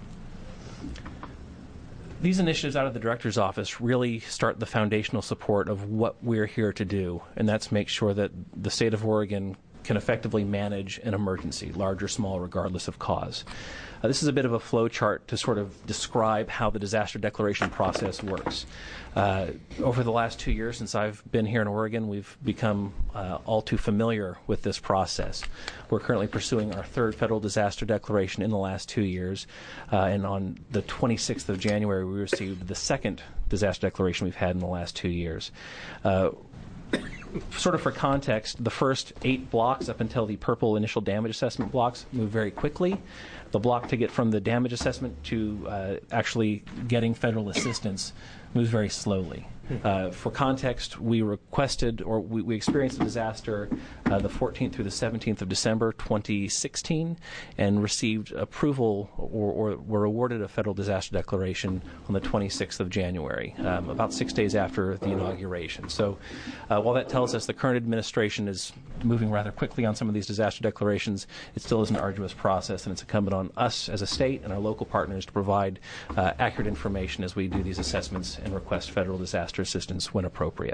These initiatives out of the Director's Office really start the foundational support of what we're here to do, and that's make sure that the state of Oregon can effectively manage an emergency, large or small, regardless of cause. Uh, this is a bit of a flow chart to sort of describe how the disaster declaration process works. Uh, over the last two years since I've been here in Oregon, we've become uh, all too familiar with this process. We're currently pursuing our third federal disaster declaration in the last two years, uh, and on the twenty-sixth of January, we received the second disaster declaration we've had in the last two years. Uh, Sort of for context, the first eight blocks up until the purple initial damage assessment blocks move very quickly. The block to get from the damage assessment to uh, actually getting federal assistance moves very slowly. Uh, for context, we requested, or we, we experienced a disaster uh, the fourteenth through the seventeenth of December twenty sixteen, and received approval or, or were awarded a federal disaster declaration on the twenty-sixth of January, um, about six days after the inauguration. So uh, while that tells us the current administration is moving rather quickly on some of these disaster declarations, it still is an arduous process, and it's incumbent on us as a state and our local partners to provide uh, accurate information as we do these assessments and request federal disaster assistance when appropriate.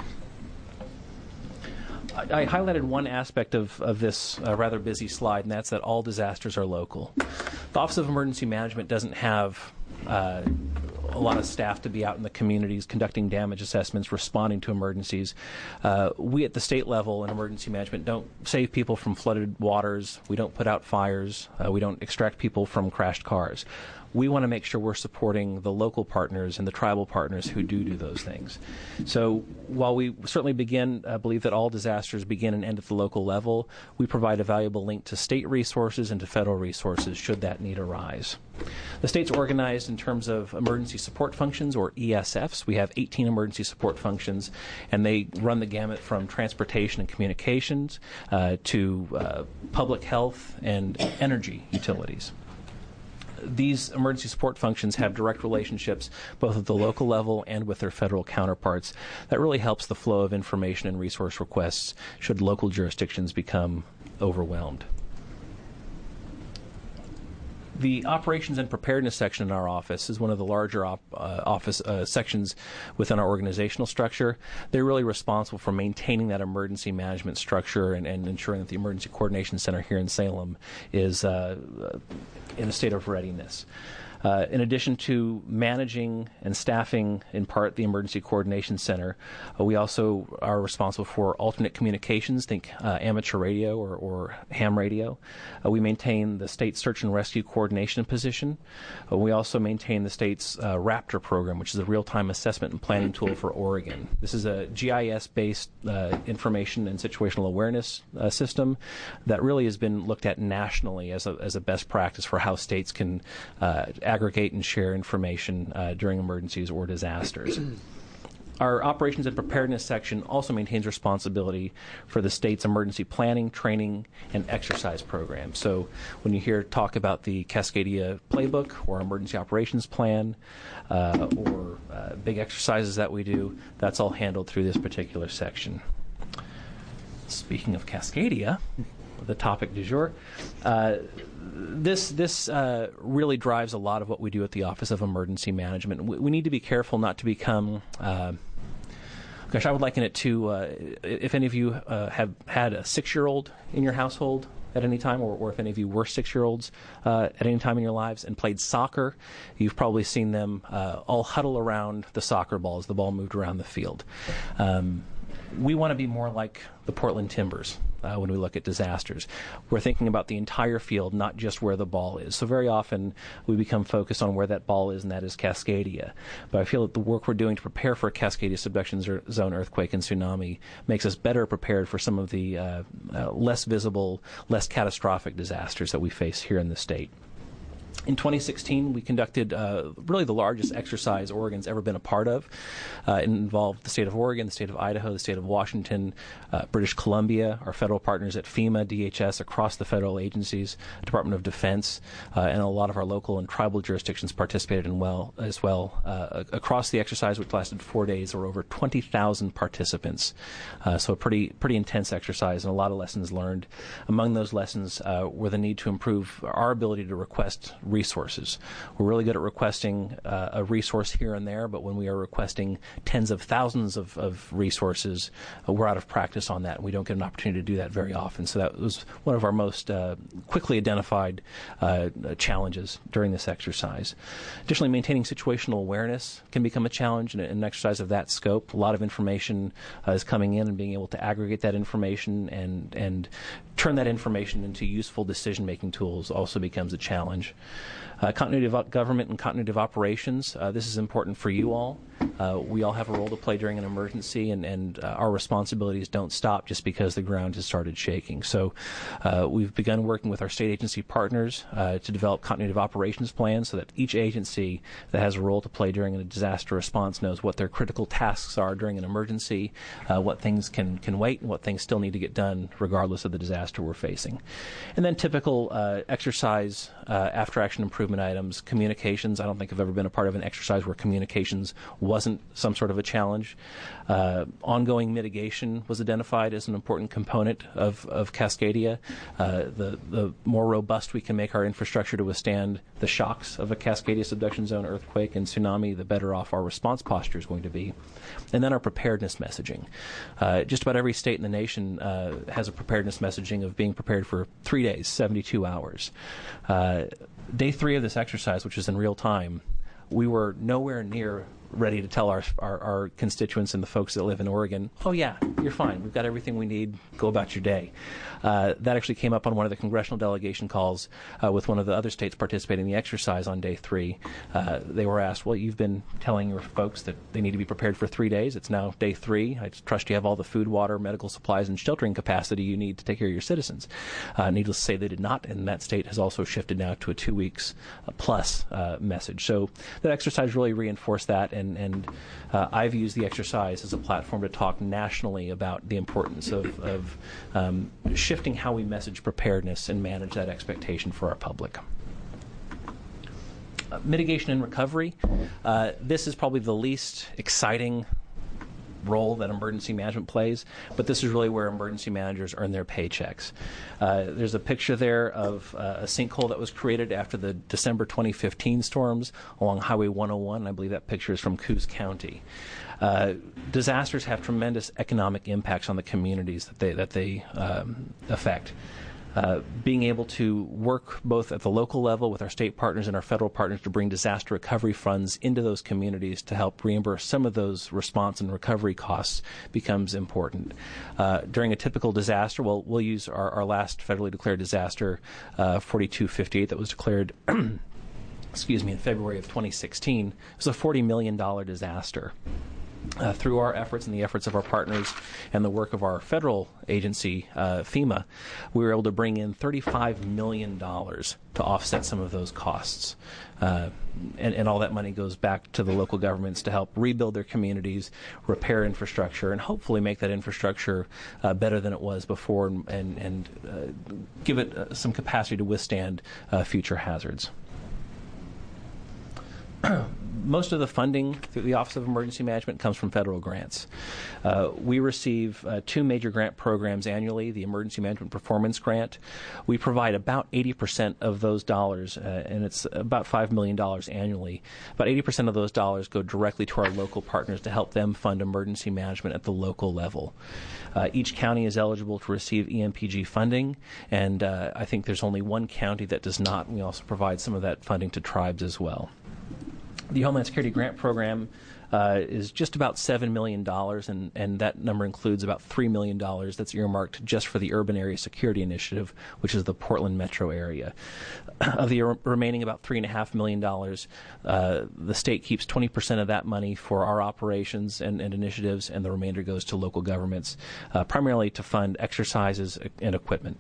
I, I highlighted one aspect of, of this uh, rather busy slide, and that's that all disasters are local. The Office of Emergency Management doesn't have uh, a lot of staff to be out in the communities conducting damage assessments, responding to emergencies. Uh, we at the state level in emergency management don't save people from flooded waters. We don't put out fires. Uh, we don't extract people from crashed cars. we want to make sure we're supporting the local partners and the tribal partners who do do those things. So while we certainly begin, uh, believe that all disasters begin and end at the local level, we provide a valuable link to state resources and to federal resources should that need arise. The state's organized in terms of emergency support functions, or E S Fs. We have eighteen emergency support functions, and they run the gamut from transportation and communications uh, to uh, public health and energy utilities. These emergency support functions have direct relationships both at the local level and with their federal counterparts. That really helps the flow of information and resource requests should local jurisdictions become overwhelmed. The operations and preparedness section in our office is one of the larger op, uh, office uh, sections within our organizational structure. They're really responsible for maintaining that emergency management structure and, and ensuring that the Emergency Coordination Center here in Salem is uh, in a state of readiness. Uh, in addition to managing and staffing, in part, the Emergency Coordination Center, uh, we also are responsible for alternate communications, think uh, amateur radio or, or ham radio. Uh, we maintain the state search and rescue coordination position. Uh, we also maintain the state's uh, RAPTOR program, which is a real-time assessment and planning tool for Oregon. This is a G I S-based uh, information and situational awareness uh, system that really has been looked at nationally as a, as a best practice for how states can uh, aggregate and share information uh, during emergencies or disasters. Our operations and preparedness section also maintains responsibility for the state's emergency planning, training, and exercise program. So when you hear talk about the Cascadia playbook or emergency operations plan uh, or uh, big exercises that we do, that's all handled through this particular section. Speaking of Cascadia, the topic du jour, uh, This this uh, really drives a lot of what we do at the Office of Emergency Management. We, we need to be careful not to become, uh, gosh, I would liken it to uh, if any of you uh, have had a six-year-old in your household at any time, or, or if any of you were six-year-olds uh, at any time in your lives and played soccer, you've probably seen them uh, all huddle around the soccer ball as the ball moved around the field. Um, we want to be more like the Portland Timbers. Uh, when we look at disasters, we're thinking about the entire field, not just where the ball is. So very often we become focused on where that ball is, and that is Cascadia. But I feel that the work we're doing to prepare for a Cascadia subduction zone earthquake and tsunami makes us better prepared for some of the uh, uh, less visible, less catastrophic disasters that we face here in the state. In twenty sixteen, we conducted uh, really the largest exercise Oregon's ever been a part of. Uh, it involved the state of Oregon, the state of Idaho, the state of Washington, uh, British Columbia, our federal partners at FEMA, D H S, across the federal agencies, Department of Defense, uh, and a lot of our local and tribal jurisdictions participated in well as well. Uh, across the exercise, which lasted four days, there were over twenty thousand participants. Uh, so a pretty pretty intense exercise and a lot of lessons learned. Among those lessons uh, were the need to improve our ability to request resources. We're really good at requesting uh, a resource here and there, but when we are requesting tens of thousands of, of resources, uh, we're out of practice on that, and we don't get an opportunity to do that very often. So that was one of our most uh, quickly identified uh, challenges during this exercise. Additionally, maintaining situational awareness can become a challenge in an exercise of that scope. A lot of information uh, is coming in, and being able to aggregate that information and, and turn that information into useful decision-making tools also becomes a challenge. Uh, continuity of government and continuity of operations. Uh, this is important for you all. Uh, we all have a role to play during an emergency, and, and uh, our responsibilities don't stop just because the ground has started shaking. So uh, we've begun working with our state agency partners uh, to develop continuity of operations plans so that each agency that has a role to play during a disaster response knows what their critical tasks are during an emergency, uh, what things can, can wait, and what things still need to get done regardless of the disaster we're facing. And then typical uh, exercise uh, after-action improvement items, communications. I don't think I've ever been a part of an exercise where communications wasn't some sort of a challenge. Uh, ongoing mitigation was identified as an important component of, of Cascadia. Uh, the, the more robust we can make our infrastructure to withstand the shocks of a Cascadia subduction zone earthquake and tsunami, the better off our response posture is going to be. And then our preparedness messaging. Uh, just about every state in the nation uh, has a preparedness messaging of being prepared for three days, seventy-two hours. Uh, day three of this exercise, which is in real time, we were nowhere near ready to tell our, our our constituents and the folks that live in Oregon, oh yeah, you're fine. We've got everything we need. Go about your day. Uh, that actually came up on one of the congressional delegation calls uh, with one of the other states participating in the exercise on day three. Uh, they were asked, well, you've been telling your folks that they need to be prepared for three days. It's now day three. I trust you have all the food, water, medical supplies, and sheltering capacity you need to take care of your citizens. Uh, needless to say, they did not, and that state has also shifted now to a two weeks uh, plus uh, message. So that exercise really reinforced that, and, and uh, I've used the exercise as a platform to talk nationally about the importance of, of um, shifting how we message preparedness and manage that expectation for our public. Uh, mitigation and recovery. Uh, this is probably the least exciting role that emergency management plays, but this is really where emergency managers earn their paychecks. Uh, there's a picture there of uh, a sinkhole that was created after the December twenty fifteen storms along Highway one oh one. I believe that picture is from Coos County. Uh, disasters have tremendous economic impacts on the communities that they that they um, affect. Uh, being able to work both at the local level with our state partners and our federal partners to bring disaster recovery funds into those communities to help reimburse some of those response and recovery costs becomes important. Uh, during a typical disaster, well, we'll use our, our last federally declared disaster, uh, forty-two fifty-eight, that was declared excuse me, in February of twenty sixteen. It was a forty million dollars disaster. Uh, through our efforts and the efforts of our partners and the work of our federal agency, uh, FEMA, we were able to bring in thirty-five million dollars to offset some of those costs. Uh, and, and all that money goes back to the local governments to help rebuild their communities, repair infrastructure, and hopefully make that infrastructure uh, better than it was before, and, and, and uh, give it uh, some capacity to withstand uh, future hazards. Most of the funding through the Office of Emergency Management comes from federal grants. Uh, we receive uh, two major grant programs annually, the Emergency Management Performance Grant. We provide about eighty percent of those dollars, uh, and it's about five million dollars annually. About eighty percent of those dollars go directly to our local partners to help them fund emergency management at the local level. Uh, each county is eligible to receive E M P G funding, and uh, I think there's only one county that does not. We also provide some of that funding to tribes as well. The Homeland Security Grant Program uh, is just about seven million dollars, and, and that number includes about three million dollars that's earmarked just for the Urban Area Security Initiative, which is the Portland metro area. Of the r- remaining about three point five million dollars, uh, the state keeps twenty percent of that money for our operations and, and initiatives, and the remainder goes to local governments, uh, primarily to fund exercises and equipment.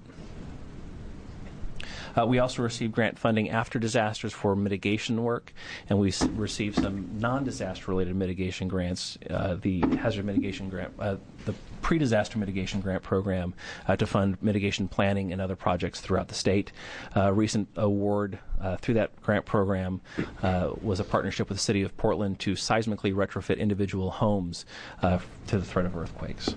Uh, we also receive grant funding after disasters for mitigation work, and we s- receive some non-disaster related mitigation grants, uh, the hazard mitigation grant, uh, the pre-disaster mitigation grant program uh, to fund mitigation planning and other projects throughout the state. A uh, recent award uh, through that grant program uh, was a partnership with the city of Portland to seismically retrofit individual homes uh, to the threat of earthquakes.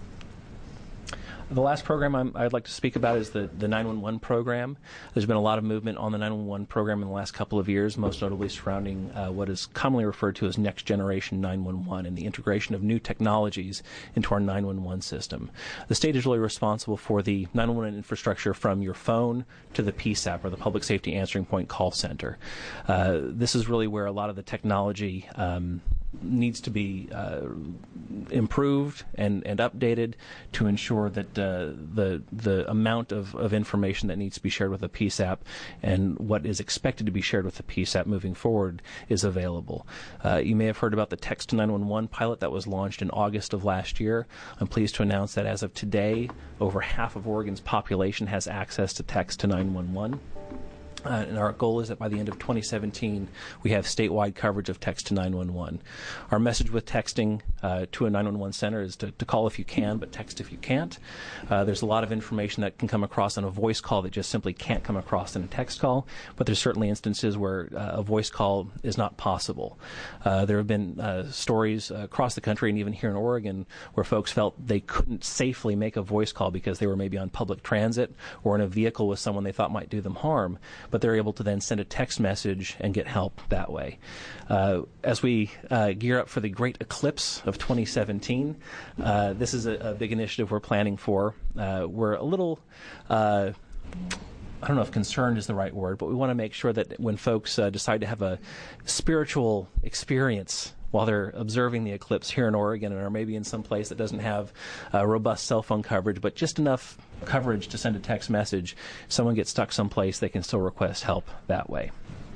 The last program I'm, I'd like to speak about is the, the nine one one program. There's been a lot of movement on the nine one one program in the last couple of years, most notably surrounding uh, what is commonly referred to as Next Generation nine one one and the integration of new technologies into our nine one one system. The state is really responsible for the nine one one infrastructure from your phone to the P SAP, or the Public Safety Answering Point Call Center. Uh, this is really where a lot of the technology um, needs to be uh, improved and, and updated to ensure that uh, the the amount of, of information that needs to be shared with the P SAP and what is expected to be shared with the P SAP moving forward is available. Uh, you may have heard about the Text to nine one one pilot that was launched in August of last year. I'm pleased to announce that as of today, over half of Oregon's population has access to Text to nine one one. Uh, and our goal is that by the end of twenty seventeen, we have statewide coverage of text to nine one one. Our message with texting uh, to a nine one one center is to, to call if you can, but text if you can't. Uh, there's a lot of information that can come across on a voice call that just simply can't come across in a text call, but there's certainly instances where uh, a voice call is not possible. Uh, there have been uh, stories uh, across the country and even here in Oregon where folks felt they couldn't safely make a voice call because they were maybe on public transit or in a vehicle with someone they thought might do them harm, but they're able to then send a text message and get help that way. Uh, as we uh, gear up for the great eclipse of twenty seventeen, uh, this is a, a big initiative we're planning for. Uh, we're a little uh, I don't know if concerned is the right word, but we want to make sure that when folks uh, decide to have a spiritual experience while they're observing the eclipse here in Oregon, or maybe in some place that doesn't have uh, robust cell phone coverage, but just enough coverage to send a text message, if someone gets stuck someplace, they can still request help that way.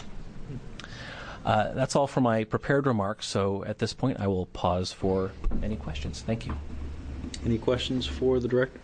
Uh, that's all for my prepared remarks, so at this point I will pause for any questions. Thank you. Any questions for the director?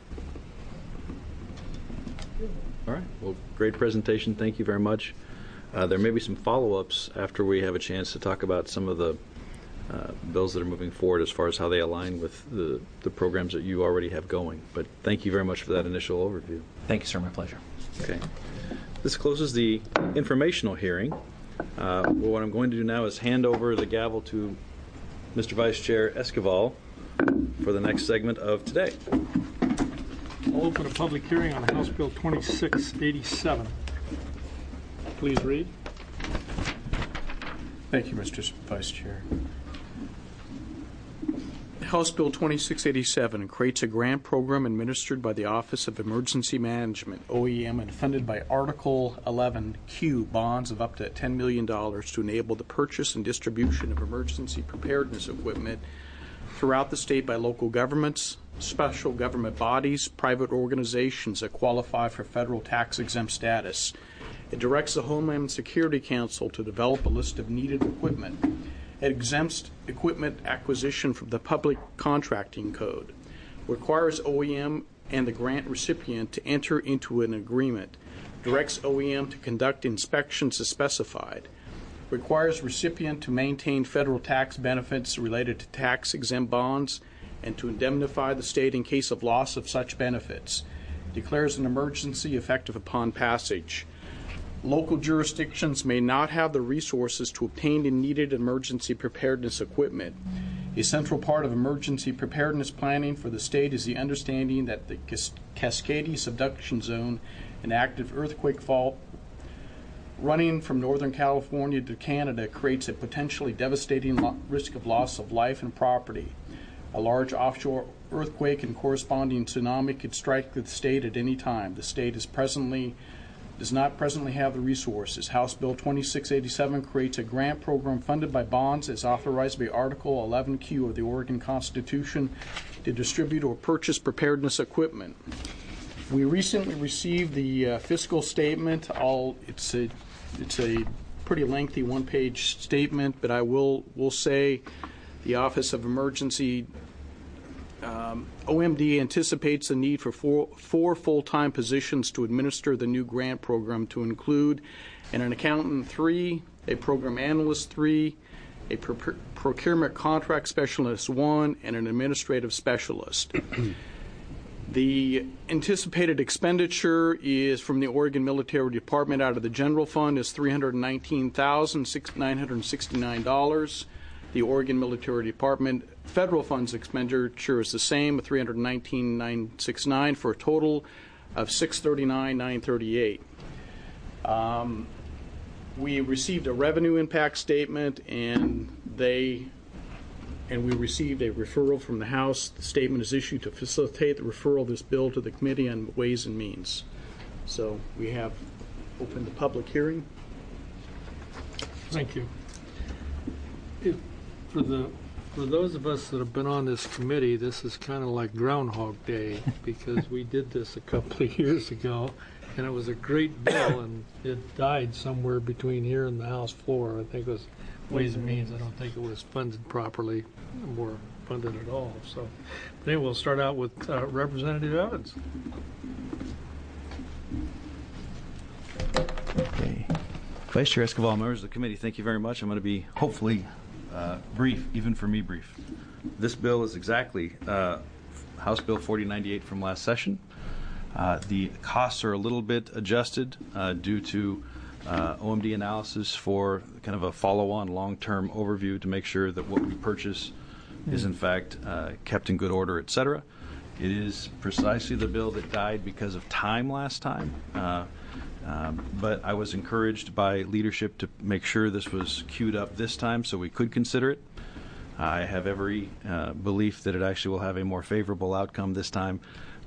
All right. Well, great presentation. Thank you very much. Uh, there may be some follow-ups after we have a chance to talk about some of the uh, bills that are moving forward as far as how they align with the, the programs that you already have going. But thank you very much for that initial overview. Thank you, sir. My pleasure. Okay. This closes the informational hearing. Uh, well, what I'm going to do now is hand over the gavel to Mister Vice Chair Esquivel for the next segment of today. I'll open a public hearing on House Bill twenty-six eighty-seven. Please read. Thank you, Mister Vice Chair. House Bill twenty-six eighty-seven creates a grant program administered by the Office of Emergency Management, O E M, and funded by Article eleven Q bonds of up to ten million dollars to enable the purchase and distribution of emergency preparedness equipment throughout the state by local governments, special government bodies, private organizations that qualify for federal tax-exempt status. It directs the Homeland Security Council to develop a list of needed equipment. It exempts equipment acquisition from the Public Contracting Code. Requires O E M and the grant recipient to enter into an agreement. Directs O E M to conduct inspections as specified. Requires recipient to maintain federal tax benefits related to tax-exempt bonds and to indemnify the state in case of loss of such benefits. Declares an emergency effective upon passage. Local jurisdictions may not have the resources to obtain the needed emergency preparedness equipment. A central part of emergency preparedness planning for the state is the understanding that the Cas- Cascade subduction zone, an active earthquake fault running from Northern California to Canada, creates a potentially devastating lo- risk of loss of life and property. A large offshore earthquake and corresponding tsunami could strike the state at any time. The state is presently does not presently have the resources. House Bill twenty-six eighty-seven creates a grant program funded by bonds as authorized by Article eleven Q of the Oregon Constitution to distribute or purchase preparedness equipment. We recently received the uh, fiscal statement. All it's a it's a pretty lengthy one-page statement, but I will will say the Office of Emergency Um, O M D anticipates the need for four, four full-time positions to administer the new grant program, to include an accountant three, a program analyst three, a pro- procurement contract specialist one, and an administrative specialist. The anticipated expenditure is from the Oregon Military Department out of the general fund is three hundred nineteen thousand nine hundred sixty-nine dollars. The Oregon Military Department federal funds expenditure is the same, three hundred nineteen thousand nine hundred sixty-nine dollars, for a total of six hundred thirty-nine thousand nine hundred thirty-eight dollars. Um, we received a revenue impact statement, and they and we received a referral from the House. The statement is issued to facilitate the referral of this bill to the Committee on Ways and Means. So we have opened the public hearing. Thank you. If, for the for those of us that have been on this committee, this is kind of like Groundhog Day, because we did this a couple of years ago, and it was a great bill, and it died somewhere between here and the House floor. I think it was Ways and Means. I don't think it was funded properly or funded at all. So, but anyway, we'll start out with uh, Representative Evans. Okay. Vice Chair Esquivel, members of the committee, thank you very much. I'm going to be hopefully uh, brief, even for me brief. This bill is exactly uh, House Bill forty ninety-eight from last session. Uh, the costs are a little bit adjusted uh, due to uh, O M D analysis for kind of a follow-on long-term overview to make sure that what we purchase mm. is in fact uh, kept in good order, et cetera. It is precisely the bill that died because of time last time. Uh, Um, but I was encouraged by leadership to make sure this was queued up this time so we could consider it. I have every uh, belief that it actually will have a more favorable outcome this time.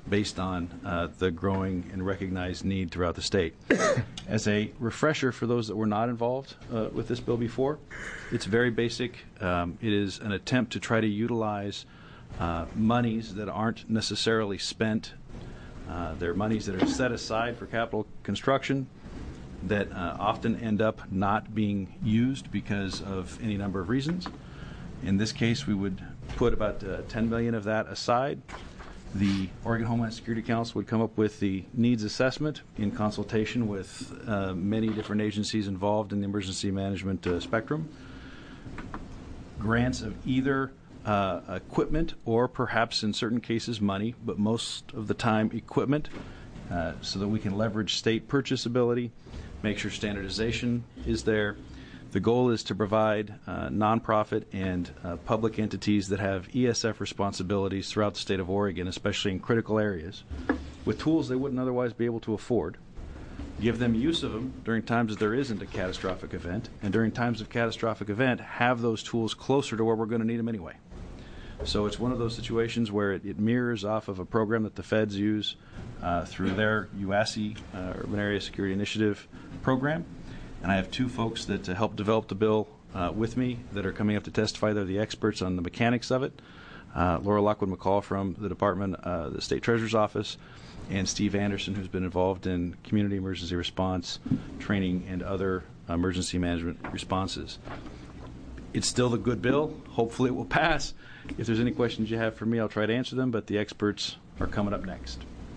based on uh, the growing and recognized need throughout the state. As a refresher for those that were not involved uh, with this bill before, it's very basic. Um, it is an attempt to try to utilize uh, monies that aren't necessarily spent. Uh, they're monies that are set aside for capital construction that uh, often end up not being used because of any number of reasons. In this case, we would put about uh, ten million dollars of that aside. The Oregon Homeland Security Council would come up with the needs assessment in consultation with uh, many different agencies involved in the emergency management uh, spectrum. Grants of either uh, equipment or perhaps in certain cases money, but most of the time equipment, uh, so that we can leverage state purchasability, make sure standardization is there. The goal is to provide uh, nonprofit and uh, public entities that have E S F responsibilities throughout the state of Oregon, especially in critical areas, with tools they wouldn't otherwise be able to afford. Give them use of them during times that there isn't a catastrophic event, and during times of catastrophic event, have those tools closer to where we're going to need them anyway. So it's one of those situations where it, it mirrors off of a program that the feds use uh, through their U A S I, uh, Urban Area Security Initiative program. And I have two folks that uh, helped develop the bill uh, with me that are coming up to testify. They're the experts on the mechanics of it. Uh, Laura Lockwood McCall from the Department, uh, the State Treasurer's Office, and Steve Anderson, who's been involved in community emergency response training and other emergency management responses. It's still a good bill. Hopefully it will pass. If there's any questions you have for me, I'll try to answer them, but the experts are coming up next.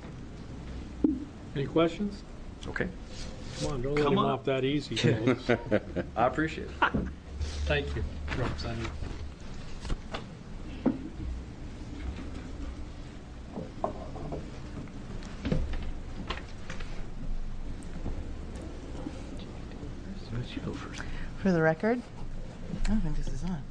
Any questions? Okay. Come on, don't Come let him on. off that easy, folks. I appreciate it. Thank you, Representative. For the record, I don't think this is on.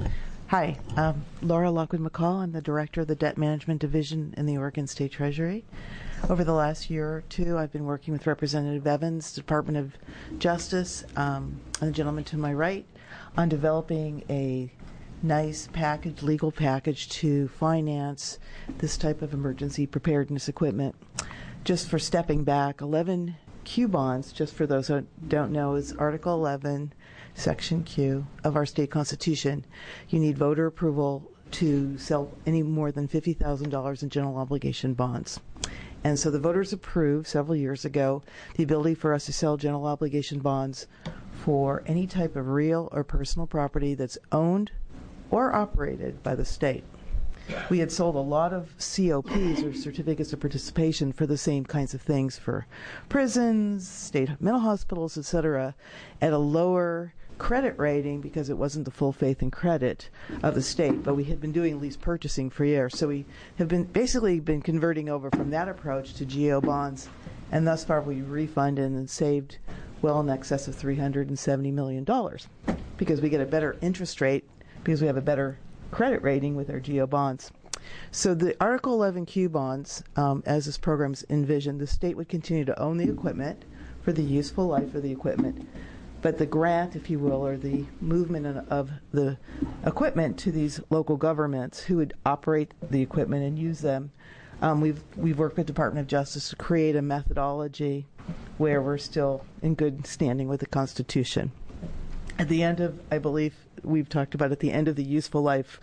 Hi, um, Laura Lockwood McCall. I'm the director of the Debt Management Division in the Oregon State Treasury. Over the last year or two, I've been working with Representative Evans, Department of Justice, um, and the gentleman to my right, on developing a nice package, legal package to finance this type of emergency preparedness equipment. Just for stepping back, eleven Q bonds, just for those who don't know, is Article eleven, Section Q of our state constitution. You need voter approval to sell any more than fifty thousand dollars in general obligation bonds. And so the voters approved several years ago the ability for us to sell general obligation bonds for any type of real or personal property that's owned or operated by the state. We had sold a lot of C O Ps, or certificates of participation, for the same kinds of things for prisons, state mental hospitals, et cetera, at a lower credit rating because it wasn't the full faith and credit of the state, but we had been doing lease purchasing for years. So we have been basically been converting over from that approach to G O bonds, and thus far we refunded and saved well in excess of three hundred seventy million dollars because we get a better interest rate because we have a better credit rating with our G O bonds. So the Article eleven Q bonds, um, as this program's envisioned, the state would continue to own the equipment for the useful life of the equipment, but the grant, if you will, or the movement of the equipment to these local governments who would operate the equipment and use them. Um, we've we've worked with the Department of Justice to create a methodology where we're still in good standing with the Constitution. At the end of, I believe we've talked about at the end of the useful life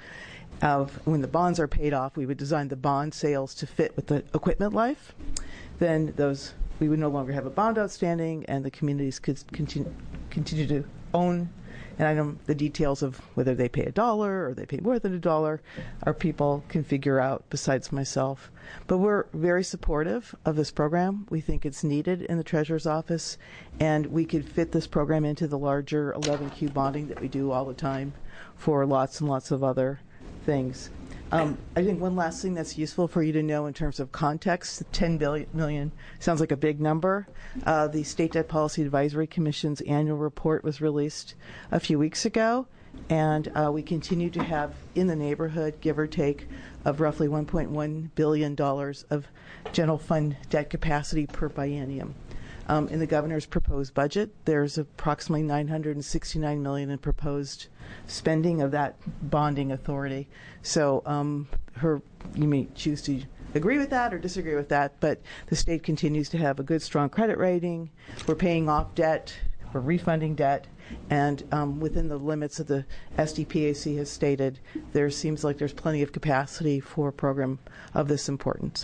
of when the bonds are paid off, we would design the bond sales to fit with the equipment life. Then those we would no longer have a bond outstanding, and the communities could continue continue to own. And I know the details of whether they pay a dollar or they pay more than a dollar, our people can figure out besides myself. But we're very supportive of this program. We think it's needed in the Treasurer's Office, and we could fit this program into the larger eleven Q bonding that we do all the time for lots and lots of other things. Um, I think one last thing that's useful for you to know in terms of context, ten billion million sounds like a big number. Uh, the State Debt Policy Advisory Commission's annual report was released a few weeks ago, and uh, we continue to have in the neighborhood, give or take, of roughly one point one billion dollars of general fund debt capacity per biennium. Um, in the governor's proposed budget, there's approximately nine hundred sixty-nine million dollars in proposed spending of that bonding authority. So um, her, you may choose to agree with that or disagree with that, but the state continues to have a good, strong credit rating. We're paying off debt. We're refunding debt. And um, within the limits of the S D P A C has stated, there seems like there's plenty of capacity for a program of this importance.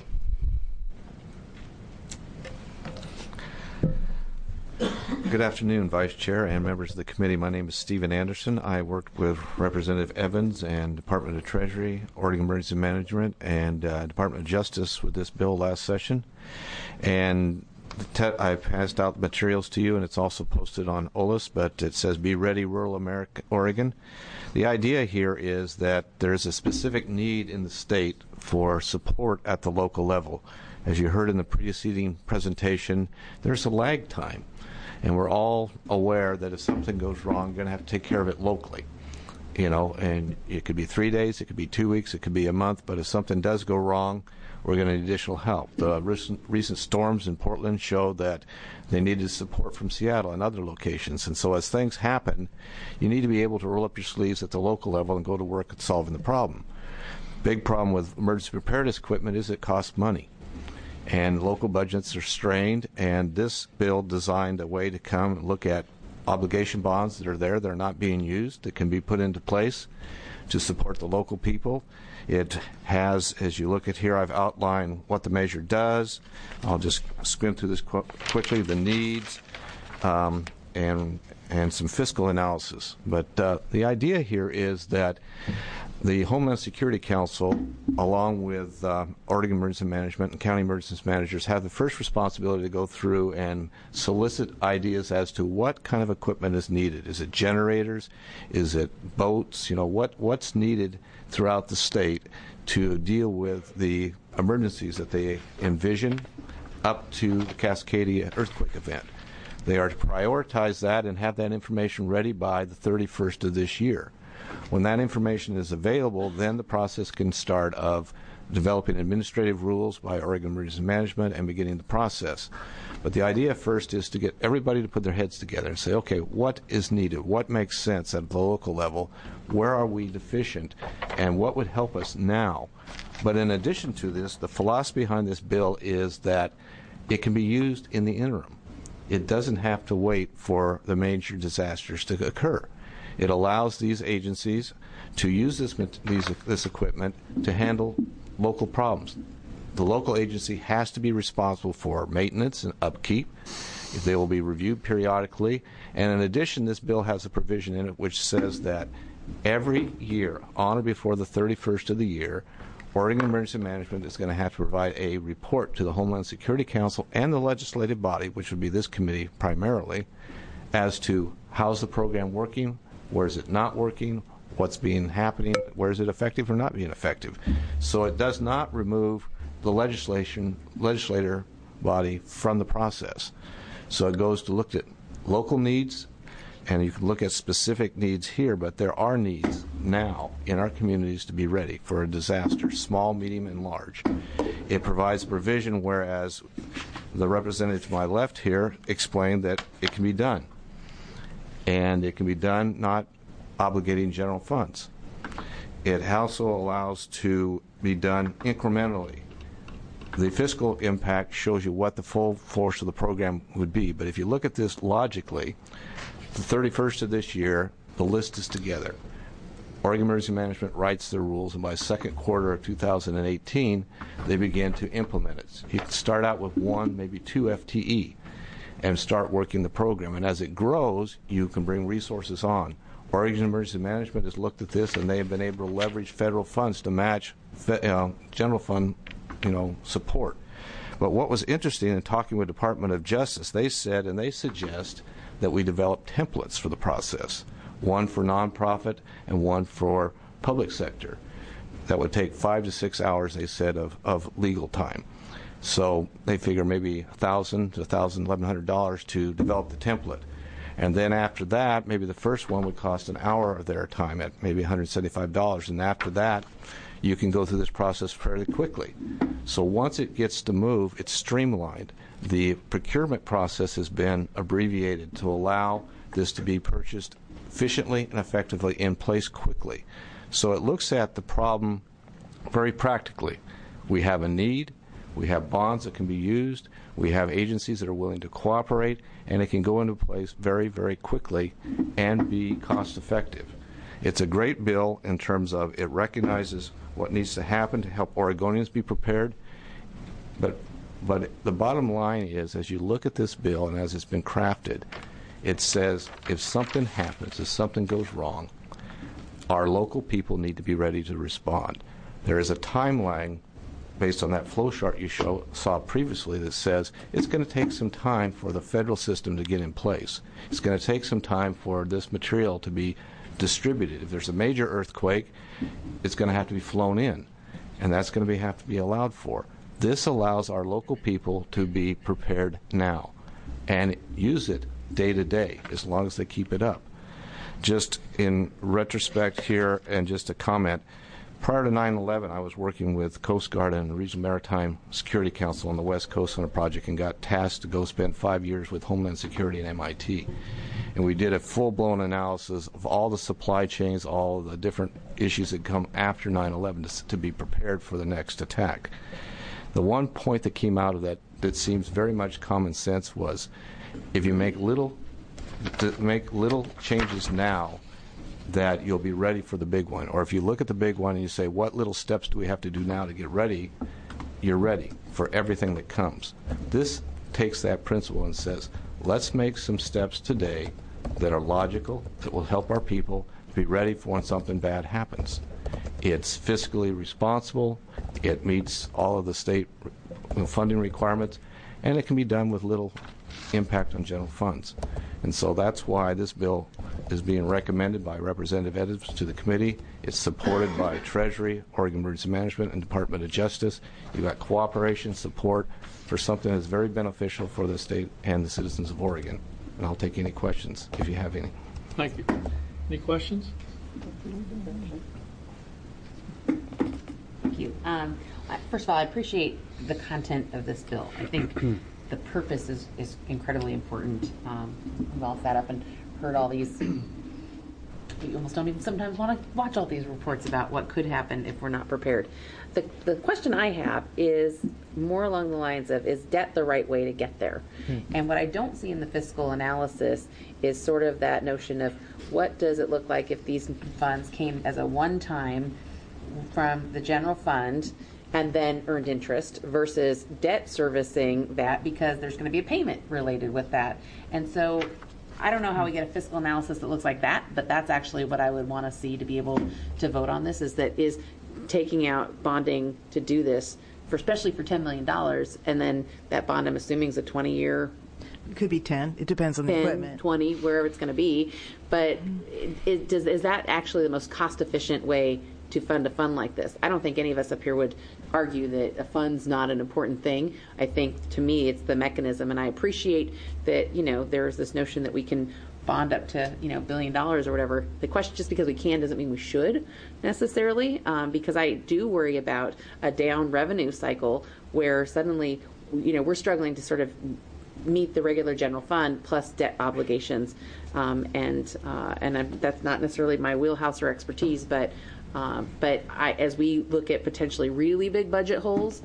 Good afternoon, Vice Chair and members of the committee. My name is Stephen Anderson. I worked with Representative Evans and Department of Treasury, Oregon Emergency Management, and uh, Department of Justice with this bill last session. And I passed out the materials to you, and it's also posted on O L A S, but it says Be Ready Rural America, Oregon. The idea here is that there's a specific need in the state for support at the local level. As you heard in the preceding presentation, there's a lag time, and we're all aware that if something goes wrong, you're going to have to take care of it locally. You know, and it could be three days, it could be two weeks, it could be a month, but if something does go wrong, we're going to need additional help. The recent, recent storms in Portland showed that they needed support from Seattle and other locations. And so as things happen, you need to be able to roll up your sleeves at the local level and go to work at solving the problem. Big problem with emergency preparedness equipment is it costs money. And local budgets are strained, and this bill designed a way to come and look at obligation bonds that are there that are not being used that can be put into place to support the local people. It has, as you look at here, I've outlined what the measure does. I'll just skim through this qu- quickly, the needs, um, and and some fiscal analysis. But uh, the idea here is that the Homeland Security Council, along with uh, Oregon Emergency Management and county emergency managers, have the first responsibility to go through and solicit ideas as to what kind of equipment is needed. Is it generators? Is it boats? You know, what what's needed throughout the state to deal with the emergencies that they envision up to the Cascadia earthquake event. They are to prioritize that and have that information ready by the thirty-first of this year. When that information is available, then the process can start of developing administrative rules by Oregon Emergency Management and beginning the process. But the idea first is to get everybody to put their heads together and say, okay, what is needed? What makes sense at the local level? Where are we deficient? And what would help us now? But in addition to this, the philosophy behind this bill is that it can be used in the interim. It doesn't have to wait for the major disasters to occur. It allows these agencies to use this, these, this equipment to handle local problems. The local agency has to be responsible for maintenance and upkeep. They will be reviewed periodically. And in addition, this bill has a provision in it which says that every year, on or before the thirty-first of the year, Oregon Emergency Management is going to have to provide a report to the Homeland Security Council and the legislative body, which would be this committee primarily, as to how's the program working, where is it not working, what's being happening, where is it effective or not being effective. So it does not remove the legislation legislator body from the process. So it goes to look at local needs, and you can look at specific needs here, but there are needs now in our communities to be ready for a disaster, small, medium, and large. It provides provision, whereas the representative to my left here explained that it can be done. And it can be done not obligating general funds. It also allows to be done incrementally. The fiscal impact shows you what the full force of the program would be. But if you look at this logically, the thirty-first of this year, the list is together. Oregon Emergency Management writes their rules, and by second quarter of two thousand eighteen, they begin to implement it. You can start out with one, maybe two F T E, and start working the program. And as it grows, you can bring resources on. Oregon Emergency Management has looked at this, and they have been able to leverage federal funds to match fe- uh, general fund, you know, support. But what was interesting in talking with Department of Justice, they said and they suggest that we develop templates for the process, one for nonprofit and one for public sector. That would take five to six hours, they said, of, of legal time. So they figure maybe one thousand dollars to one thousand dollars, eleven hundred dollars to develop the template. And then after that, maybe the first one would cost an hour of their time at maybe one hundred seventy-five dollars. And after that, you can go through this process fairly quickly. So once it gets to move, it's streamlined. The procurement process has been abbreviated to allow this to be purchased efficiently and effectively in place quickly. So it looks at the problem very practically. We have a need. We have bonds that can be used. We have agencies that are willing to cooperate, and it can go into place very, very quickly and be cost effective. It's a great bill in terms of it recognizes what needs to happen to help Oregonians be prepared. But, but the bottom line is, as you look at this bill and as it's been crafted, it says if something happens, if something goes wrong, our local people need to be ready to respond. There is a timeline based on that flow chart you show, saw previously that says it's going to take some time for the federal system to get in place. It's going to take some time for this material to be distributed. If there's a major earthquake, it's going to have to be flown in, and that's going to be, have to be allowed for. This allows our local people to be prepared now and use it day to day as long as they keep it up. Just in retrospect here, and just a comment, prior to nine eleven, I was working with Coast Guard and the Regional Maritime Security Council on the West Coast on a project and got tasked to go spend five years with Homeland Security and M I T. And we did a full-blown analysis of all the supply chains, all the different issues that come after nine eleven to, to be prepared for the next attack. The one point that came out of that that seems very much common sense was if you make little, to make little changes now, that you'll be ready for the big one. Or if you look at the big one and you say, what little steps do we have to do now to get ready, you're ready for everything that comes. This takes that principle and says, let's make some steps today that are logical, that will help our people be ready for when something bad happens. It's fiscally responsible, it meets all of the state funding requirements, and it can be done with little impact on general funds. And so that's why this bill is being recommended by Representative Edwards to the committee. It's supported by Treasury, Oregon Emergency Management, and Department of Justice. You've got cooperation, support for something that's very beneficial for the state and the citizens of Oregon. And I'll take any questions if you have any. Thank you. Any questions? Thank you. Um, I- first of all, I appreciate the content of this bill. I think the purpose is, is incredibly important. Um, we've all sat up and heard all these. We almost don't even sometimes want to watch all these reports about what could happen if we're not prepared. The, the question I have is more along the lines of, is debt the right way to get there? Hmm. And what I don't see in the fiscal analysis is sort of that notion of what does it look like if these funds came as a one-time from the general fund and then earned interest versus debt servicing that because there's going to be a payment related with that. And so I don't know how we get a fiscal analysis that looks like that, but that's actually what I would want to see to be able to vote on this, is that is taking out bonding to do this, for especially for ten million dollars, and then that bond, I'm assuming, is a twenty-year. It could be ten. It depends on the ten, equipment. twenty, wherever it's going to be. But it, it, does, is that actually the most cost-efficient way to fund a fund like this? I don't think any of us up here would argue that a fund's not an important thing. I think, to me, it's the mechanism, and I appreciate that, you know, there's this notion that we can bond up to, you know, a billion dollars or whatever. The question, just because we can doesn't mean we should necessarily, um, because I do worry about a down revenue cycle where suddenly, you know, we're struggling to sort of meet the regular general fund plus debt obligations, um, and uh, and I'm, that's not necessarily my wheelhouse or expertise, but um, but I, as we look at potentially really big budget holes,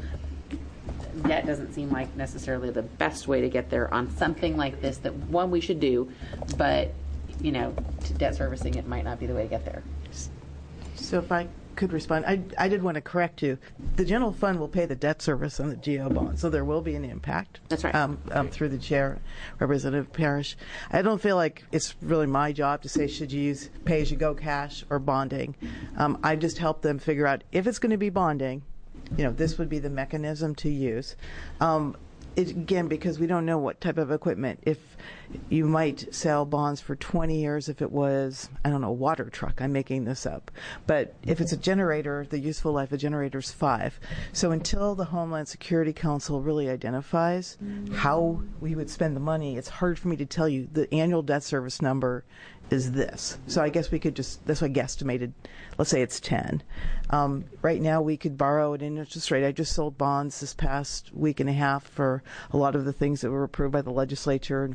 that doesn't seem like necessarily the best way to get there on something like this. That one we should do, but you know, to debt servicing it might not be the way to get there. So if I could respond, I, I did want to correct you. The general fund will pay the debt service on the G O bond, so there will be an impact. That's right. Um, um, through the chair, Representative Parrish. I don't feel like it's really my job to say should you use pay-as-you-go cash or bonding. Um, I just help them figure out if it's going to be bonding, you know, this would be the mechanism to use. Um, it, again, because we don't know what type of equipment. If you might sell bonds for twenty years if it was, I don't know, a water truck. I'm making this up. But if it's a generator, the useful life of a generator is five. So until the Homeland Security Council really identifies how we would spend the money, it's hard for me to tell you the annual debt service number is this. So I guess we could just, that's what I guesstimated, let's say it's ten. Um, right now we could borrow at an interest rate. I just sold bonds this past week and a half for a lot of the things that were approved by the legislature in fifteen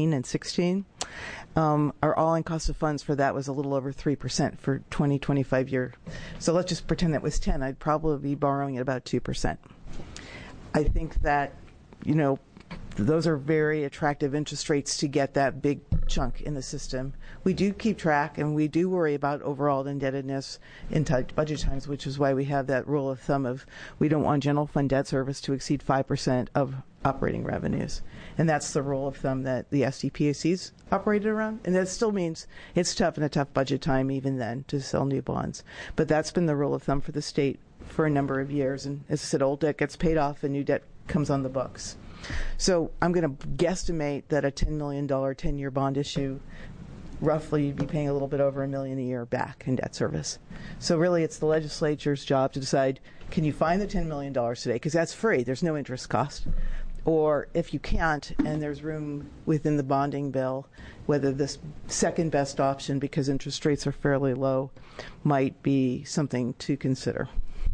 fifteen and sixteen. Um, our all-in cost of funds for that was a little over three percent for twenty twenty-five year. So let's just pretend that was ten. I'd probably be borrowing at about two percent. I think that, you know, those are very attractive interest rates to get that big chunk in the system. We do keep track, and we do worry about overall indebtedness in tight budget times, which is why we have that rule of thumb of we don't want general fund debt service to exceed five percent of operating revenues. And that's the rule of thumb that the S D P A C's operated around. And that still means it's tough in a tough budget time even then to sell new bonds. But that's been the rule of thumb for the state for a number of years. And as I said, old debt gets paid off and new debt comes on the books. So I'm going to guesstimate that a ten million dollars ten-year bond issue, roughly you'd be paying a little bit over a million a year back in debt service. So really it's the legislature's job to decide, can you find the ten million dollars today? Because that's free. There's no interest cost. Or if you can't, and there's room within the bonding bill, whether this second best option, because interest rates are fairly low, might be something to consider.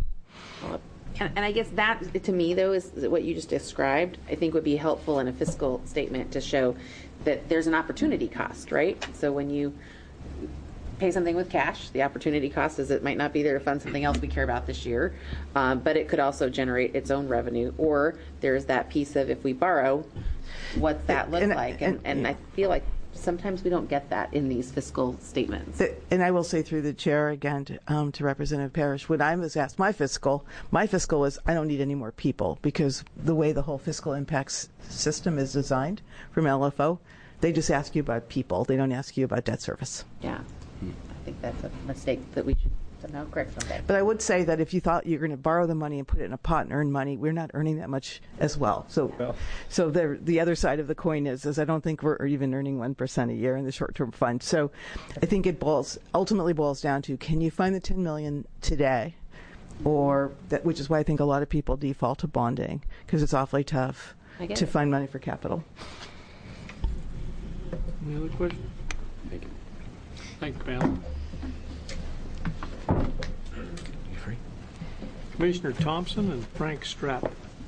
And, and I guess that, to me, though, is what you just described, I think would be helpful in a fiscal statement to show that there's an opportunity cost, right? So when you pay something with cash, the opportunity cost is it might not be there to fund something else we care about this year, um, but it could also generate its own revenue. Or there's that piece of if we borrow, what's that look and, like? And, and, and yeah. I feel like sometimes we don't get that in these fiscal statements. The, and I will say through the chair again to, um, to Representative Parrish, when I was asked my fiscal, my fiscal was I don't need any more people, because the way the whole fiscal impacts system is designed from L F O, they just ask you about people. They don't ask you about debt service. Yeah. I think that's a mistake that we should somehow correct someday. But I would say that if you thought you're going to borrow the money and put it in a pot and earn money, we're not earning that much as well. So, Well. so the the other side of the coin is, is I don't think we're even earning one percent a year in the short-term fund. So, I think it boils ultimately boils down to, can you find the ten million dollars today, or that, which is why I think a lot of people default to bonding, because it's awfully tough I get to it. find money for capital. Any other questions? Thank you. Thank you, Pam. You free? Commissioner Thompson and Frank Strapp.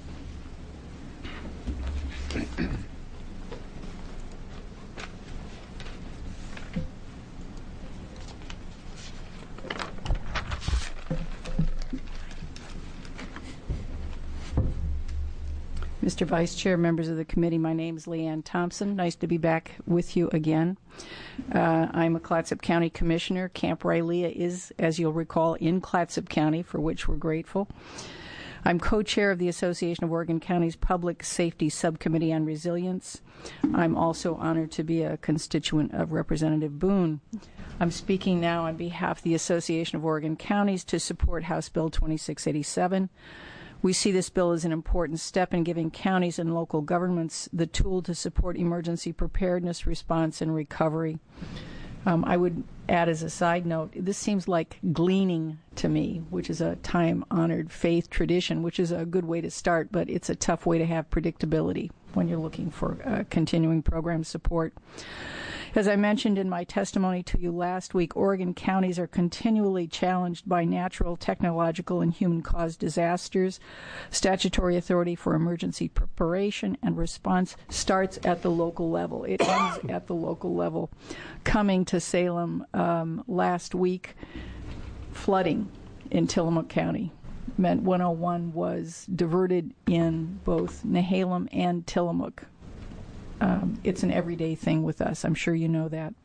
Mister Vice Chair, members of the committee, my name is Leanne Thompson. Nice to be back with you again. Uh, I'm a Clatsop County Commissioner. Camp Rylea is, as you'll recall, in Clatsop County, for which we're grateful. I'm co-chair of the Association of Oregon Counties Public Safety Subcommittee on Resilience. I'm also honored to be a constituent of Representative Boone. I'm speaking now on behalf of the Association of Oregon Counties to support House Bill twenty-six eighty-seven. We see this bill as an important step in giving counties and local governments the tool to support emergency preparedness, response, and recovery. Um, I would add as a side note, this seems like gleaning to me, which is a time-honored faith tradition, which is a good way to start, but it's a tough way to have predictability when you're looking for uh, continuing program support. As I mentioned in my testimony to you last week, Oregon counties are continually challenged by natural, technological, and human-caused disasters. Statutory authority for emergency preparation and response starts at the local level. It ends at the local level. Coming to Salem um, last week, flooding in Tillamook County meant one oh one was diverted in both Nehalem and Tillamook. Um, it's an everyday thing with us. I'm sure you know that.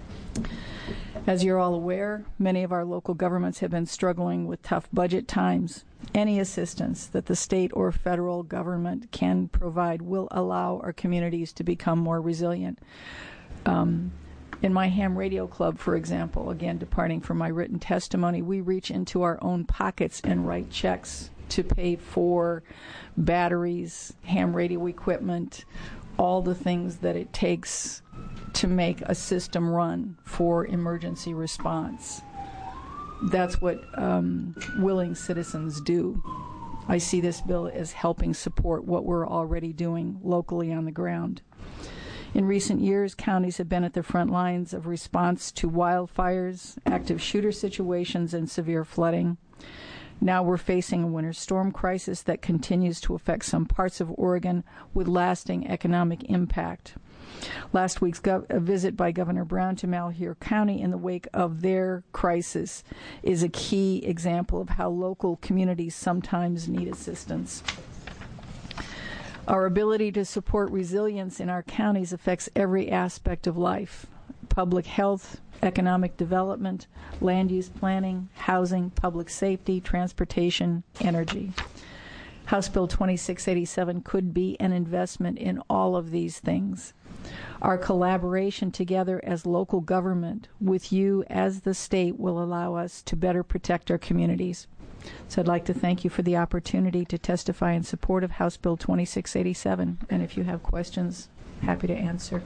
As you're all aware, many of our local governments have been struggling with tough budget times. Any assistance that the state or federal government can provide will allow our communities to become more resilient. Um, in my ham radio club, for example, again, departing from my written testimony, we reach into our own pockets and write checks to pay for batteries, ham radio equipment, all the things that it takes to make a system run for emergency response. That's what um, willing citizens do. I see this bill as helping support what we're already doing locally on the ground. In recent years, counties have been at the front lines of response to wildfires, active shooter situations, and severe flooding. Now we're facing a winter storm crisis that continues to affect some parts of Oregon with lasting economic impact. Last week's gov- a visit by Governor Brown to Malheur County in the wake of their crisis is a key example of how local communities sometimes need assistance. Our ability to support resilience in our counties affects every aspect of life: public health, economic development, land use planning, housing, public safety, transportation, energy. House Bill twenty-six eighty-seven could be an investment in all of these things. Our collaboration together as local government with you as the state will allow us to better protect our communities. So I'd like to thank you for the opportunity to testify in support of House Bill twenty-six eighty-seven. And if you have questions, happy to answer.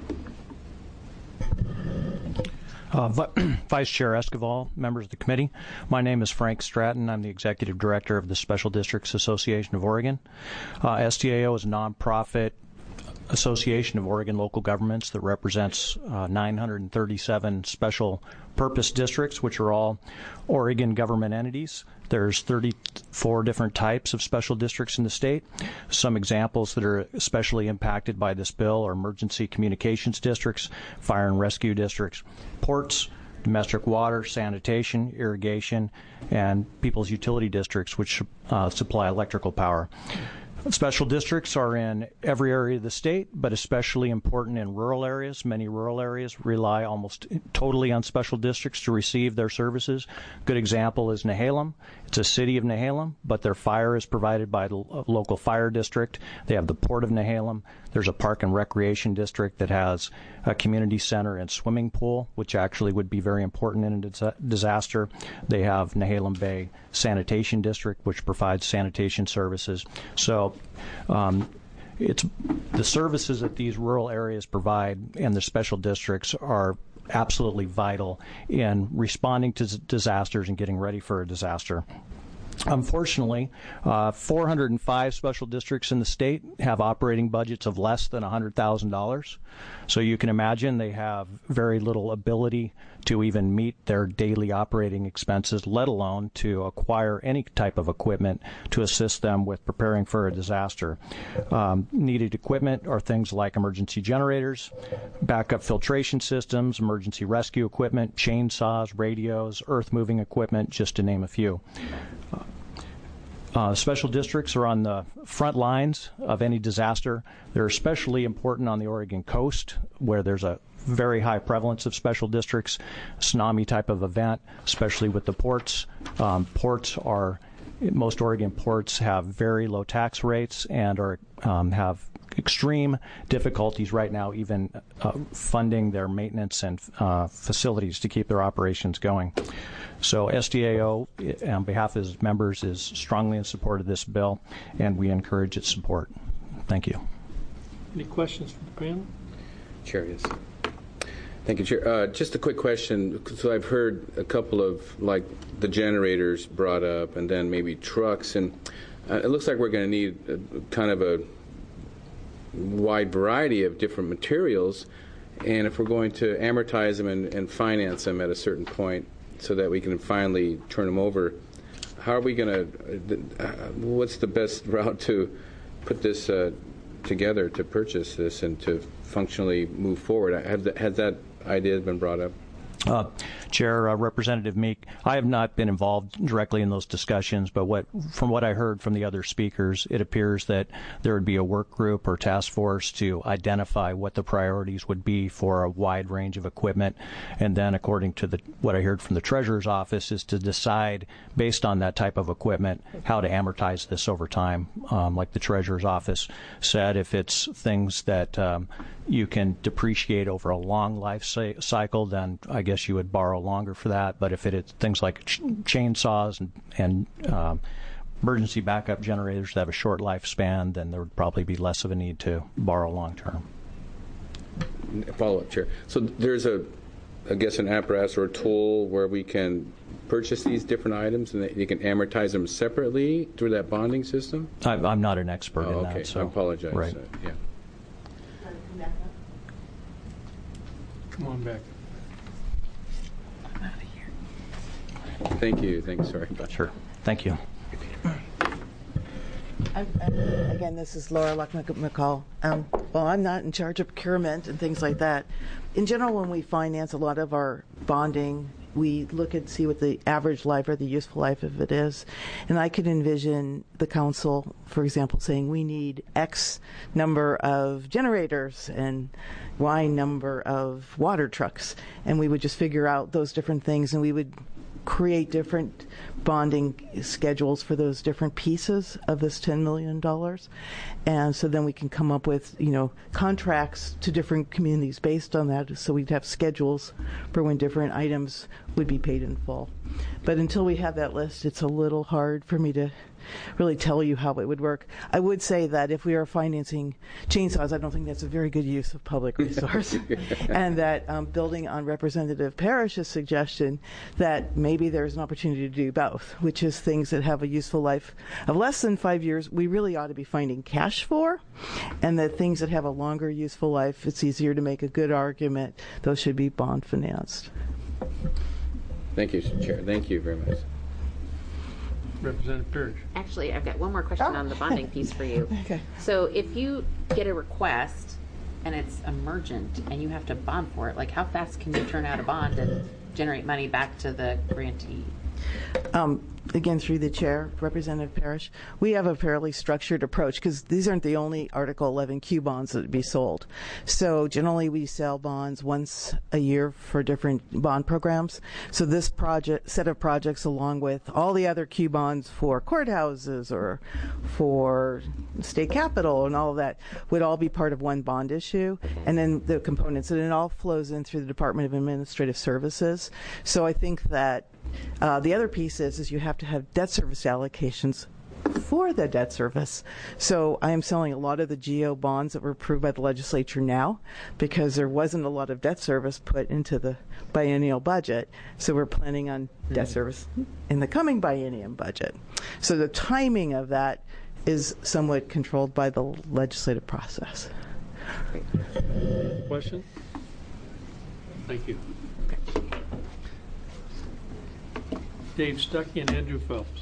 Uh, Vice Chair Esquivel, members of the committee, my name is Frank Stratton. I'm the Executive Director of the Special Districts Association of Oregon. Uh, S D A O is a nonprofit association of Oregon local governments that represents uh, nine hundred thirty-seven special purpose districts, which are all Oregon government entities. There's thirty-four different types of special districts in the state. Some examples that are especially impacted by this bill are emergency communications districts, fire and rescue districts, ports, domestic water, sanitation, irrigation, and people's utility districts, which uh, supply electrical power. Special districts are in every area of the state, but especially important in rural areas. Many rural areas rely almost totally on special districts to receive their services. Good example is Nehalem. It's a city of Nehalem, but their fire is provided by the local fire district. They have the Port of Nehalem. There's a park and recreation district that has a community center and swimming pool, which actually would be very important in a dis- disaster. They have Nehalem Bay Sanitation District, which provides sanitation services. So um, it's the services that these rural areas provide and the special districts are absolutely vital in responding to d- disasters and getting ready for a disaster. Unfortunately, uh, four hundred five special districts in the state have operating budgets of less than one hundred thousand dollars. So you can imagine they have very little ability to even meet their daily operating expenses, let alone to acquire any type of equipment to assist them with preparing for a disaster. Um, needed equipment are things like emergency generators, backup filtration systems, emergency rescue equipment, chainsaws, radios, earth-moving equipment, just to name a few. Uh, special districts are on the front lines of any disaster. They're especially important on the Oregon coast, where there's a very high prevalence of special districts, tsunami type of event, especially with the ports. Um, ports are, most Oregon ports have very low tax rates and are um, have extreme difficulties right now even uh, funding their maintenance and uh, facilities to keep their operations going. So S D A O, on behalf of its members, is strongly in support of this bill, and we encourage its support. Thank you. Any questions from the panel? Chair, yes. Thank you, Chair. Uh, just a quick question. So I've heard a couple of, like, the generators brought up, and then maybe trucks, and uh, it looks like we're going to need a, kind of a wide variety of different materials, and if we're going to amortize them and, and finance them at a certain point so that we can finally turn them over, how are we going to, uh, what's the best route to put this uh, together to purchase this and to functionally move forward? Have the, has that idea been brought up? Uh, Chair, uh, Representative Meek, I have not been involved directly in those discussions, but what, from what I heard from the other speakers, it appears that there would be a work group or task force to identify what the priorities would be for a wide range of equipment, and then according to the, what I heard from the Treasurer's Office is to decide, based on that type of equipment, how to amortize this over time. Um, like the Treasurer's Office said, if it's things that um, you can depreciate over a long life cycle, then I guess you would borrow longer for that. But if it is things like ch- chainsaws and, and um, emergency backup generators that have a short lifespan, then there would probably be less of a need to borrow long term. Follow-up, Chair. So there's a, I guess, an apparatus or a tool where we can purchase these different items and that you can amortize them separately through that bonding system? I, I'm not an expert oh, in okay. that. So I apologize. Right. Uh, yeah. Come on back. I'm out of here. Thank you. Thanks. Sorry about Sure. Thank you. I, I, again, this is Laura Luck-McCall. Um, well, I'm not in charge of procurement and things like that. In general, when we finance a lot of our bonding, we look and see what the average life or the useful life of it is. And I could envision the council, for example, saying we need X number of generators and Y number of water trucks. And we would just figure out those different things, and we would create different bonding schedules for those different pieces of this ten million dollars. And so then we can come up with, you know, contracts to different communities based on that. So we'd have schedules for when different items would be paid in full. But until we have that list, it's a little hard for me to really tell you how it would work. I would say that if we are financing chainsaws, I don't think that's a very good use of public resource. And that um, building on Representative Parrish's suggestion that maybe there's an opportunity to do both, which is things that have a useful life of less than five years, we really ought to be finding cash for, and that things that have a longer useful life, it's easier to make a good argument, those should be bond financed. Thank you, Chair. Thank you very much. Representative Parrish. Actually, I've got one more question Oh. on the bonding piece for you. Okay. So if you get a request and it's emergent and you have to bond for it, like how fast can you turn out a bond and generate money back to the grantee? Um, again, through the chair, Representative Parrish, we have a fairly structured approach because these aren't the only Article eleven Q bonds that would be sold. So generally we sell bonds once a year for different bond programs. So this project set of projects, along with all the other Q bonds for courthouses or for state capitol and all of that, would all be part of one bond issue. And then the components, and it all flows in through the Department of Administrative Services. So I think that Uh, the other piece is, is you have to have debt service allocations for the debt service. So I am selling a lot of the G O bonds that were approved by the legislature now because there wasn't a lot of debt service put into the biennial budget. So we're planning on debt service in the coming biennium budget. So the timing of that is somewhat controlled by the legislative process. Question? Thank you. Dave Stuckey and Andrew Phelps.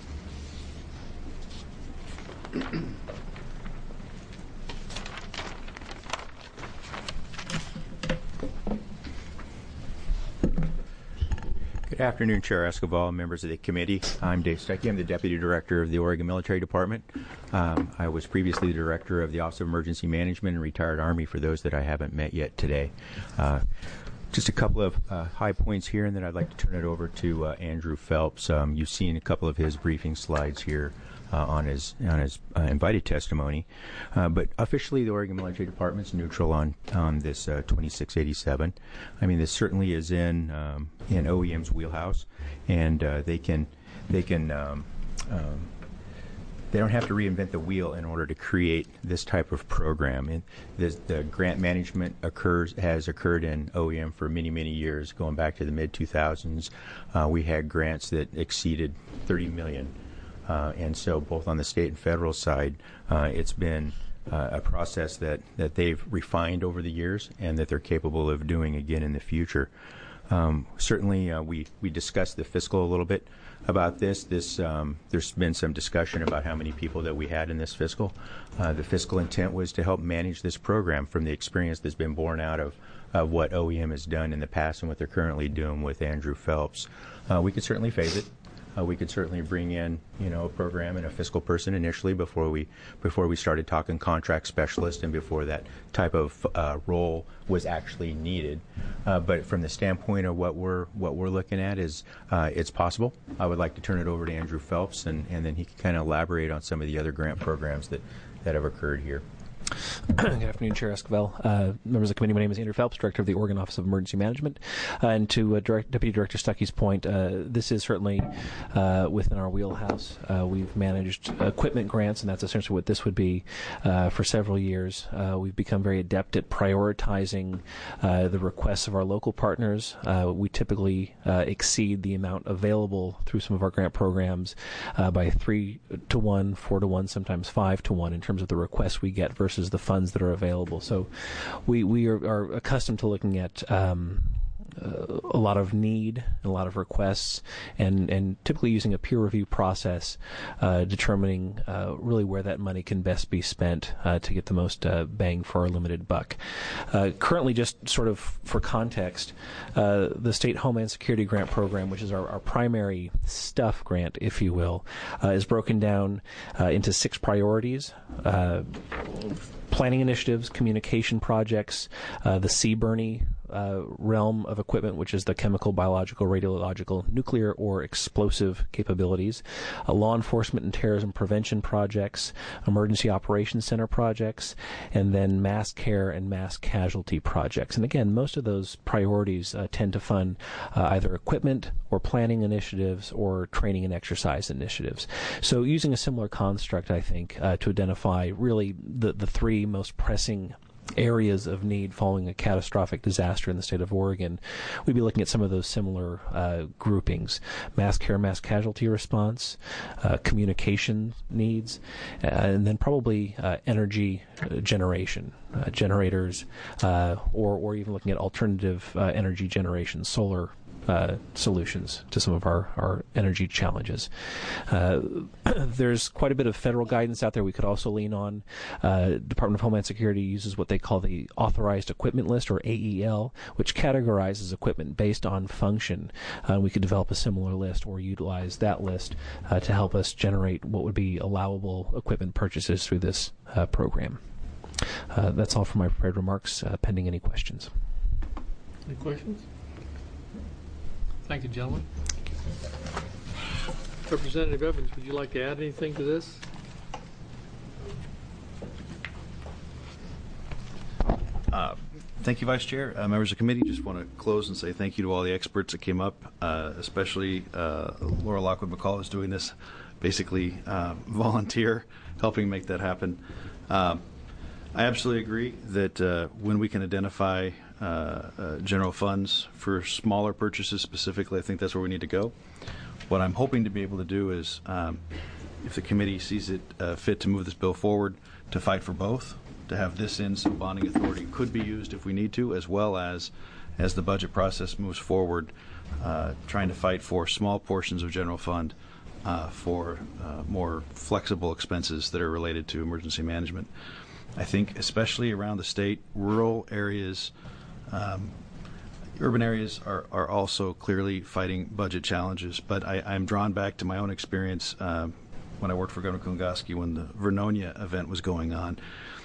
Good afternoon, Chair Escobar, members of the committee. I'm Dave Stuckey. I'm the Deputy Director of the Oregon Military Department. Um, I was previously the Director of the Office of Emergency Management and retired Army, for those that I haven't met yet today. Uh, Just a couple of uh, high points here, and then I'd like to turn it over to uh, Andrew Phelps. Um, you've seen a couple of his briefing slides here uh, on his on his uh, invited testimony. Uh, but officially, the Oregon Military Department's neutral on on this uh, twenty-six eighty-seven. I mean, this certainly is in um, in O E M's wheelhouse, and uh, they can they can. Um, um, They don't have to reinvent the wheel in order to create this type of program. And this, the grant management occurs has occurred in O E M for many, many years, going back to the mid two thousands. Uh, we had grants that exceeded thirty million dollars. Uh, and so both on the state and federal side, uh, it's been uh, a process that, that they've refined over the years and that they're capable of doing again in the future. Um, certainly, uh, we, we discussed the fiscal a little bit about this. This um, there's been some discussion about how many people that we had in this fiscal. Uh, the fiscal intent was to help manage this program from the experience that's been born out of, of what O E M has done in the past and what they're currently doing with Andrew Phelps. Uh, we could certainly phase it. Uh, we could certainly bring in, you know, a program and a fiscal person initially before we before we started talking contract specialist and before that type of uh, role was actually needed. Uh, but from the standpoint of what we're what we're looking at is uh, it's possible. I would like to turn it over to Andrew Phelps, and, and then he can kind of elaborate on some of the other grant programs that, that have occurred here. Good afternoon, Chair Esquivel, uh, members of the committee. My name is Andrew Phelps, Director of the Oregon Office of Emergency Management. Uh, and to uh, Direct, Deputy Director Stuckey's point, uh, this is certainly uh, within our wheelhouse. Uh, we've managed equipment grants, and that's essentially what this would be uh, for several years. Uh, we've become very adept at prioritizing uh, the requests of our local partners. Uh, we typically uh, exceed the amount available through some of our grant programs uh, by three to one, four to one, sometimes five to one in terms of the requests we get versus the funds that are available. So we, we are, are accustomed to looking at um, uh, a lot of need, a lot of requests, and, and typically using a peer review process, uh, determining uh, really where that money can best be spent uh, to get the most uh, bang for our limited buck. Uh, currently, just sort of for context, uh, the State Homeland Security Grant Program, which is our, our primary stuff grant, if you will, uh, is broken down uh, into six priorities. Uh, planning initiatives, communication projects, uh, the C B R N E uh, realm of equipment, which is the chemical, biological, radiological, nuclear, or explosive capabilities, uh, law enforcement and terrorism prevention projects, emergency operations center projects, and then mass care and mass casualty projects. And again, most of those priorities uh, tend to fund uh, either equipment or planning initiatives or training and exercise initiatives. So using a similar construct, I think, uh, to identify really the, the three most pressing areas of need following a catastrophic disaster in the state of Oregon, we'd be looking at some of those similar uh, groupings: mass care, mass casualty response, uh, communication needs, uh, and then probably uh, energy uh, generation, uh, generators, uh, or, or even looking at alternative uh, energy generation, solar Uh, solutions to some of our, our energy challenges. Uh, there's quite a bit of federal guidance out there we could also lean on. Uh, Department of Homeland Security uses what they call the Authorized Equipment List, or A E L, which categorizes equipment based on function. Uh, we could develop a similar list or utilize that list uh, to help us generate what would be allowable equipment purchases through this uh, program. Uh, that's all for my prepared remarks, uh, pending any questions. Any questions? Thank you, gentlemen. Representative Evans, would you like to add anything to this? Uh, thank you, Vice Chair. Uh, members of the committee, just want to close and say thank you to all the experts that came up, uh, especially uh, Laura Lockwood McCall is doing this basically uh, volunteer, helping make that happen. Uh, I absolutely agree that uh, when we can identify uh, uh, general funds for smaller purchases specifically, I think that's where we need to go. What I'm hoping to be able to do is, um, if the committee sees it uh, fit to move this bill forward, to fight for both, to have this in so bonding authority could be used if we need to, as well as, as the budget process moves forward, uh, trying to fight for small portions of general fund uh, for uh, more flexible expenses that are related to emergency management. I think especially around the state, rural areas, um, urban areas are, are also clearly fighting budget challenges. But I, I'm drawn back to my own experience uh, when I worked for Governor Kulingoski when the Vernonia event was going on,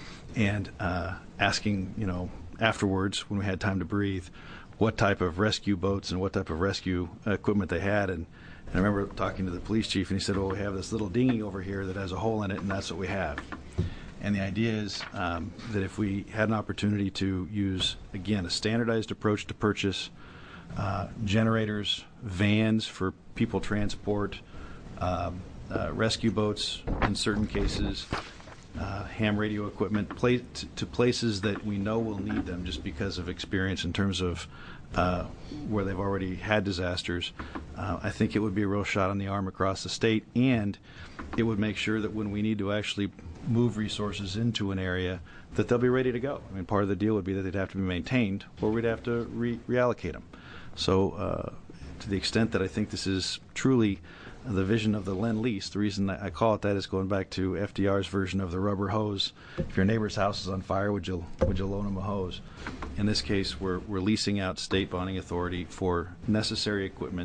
and uh, asking, you know, afterwards when we had time to breathe, what type of rescue boats and what type of rescue equipment they had. And, and I remember talking to the police chief, and he said, well, we have this little dinghy over here that has a hole in it, and that's what we have. And the idea is um, that if we had an opportunity to use, again, a standardized approach to purchase uh, generators, vans for people transport, um, uh, rescue boats in certain cases, uh, ham radio equipment, pla- t- to places that we know will need them just because of experience in terms of uh, where they've already had disasters, uh, I think it would be a real shot on the arm across the state, and it would make sure that when we need to actually move resources into an area, that they'll be ready to go. I mean, part of the deal would be that they'd have to be maintained, or we'd have to re- reallocate them. So uh, to the extent that I think this is truly the vision of the Lend-Lease, the reason I call it that is going back to F D R's version of the rubber hose. If your neighbor's house is on fire, would you would you loan them a hose? In this case, we're, we're leasing out state bonding authority for necessary equipment,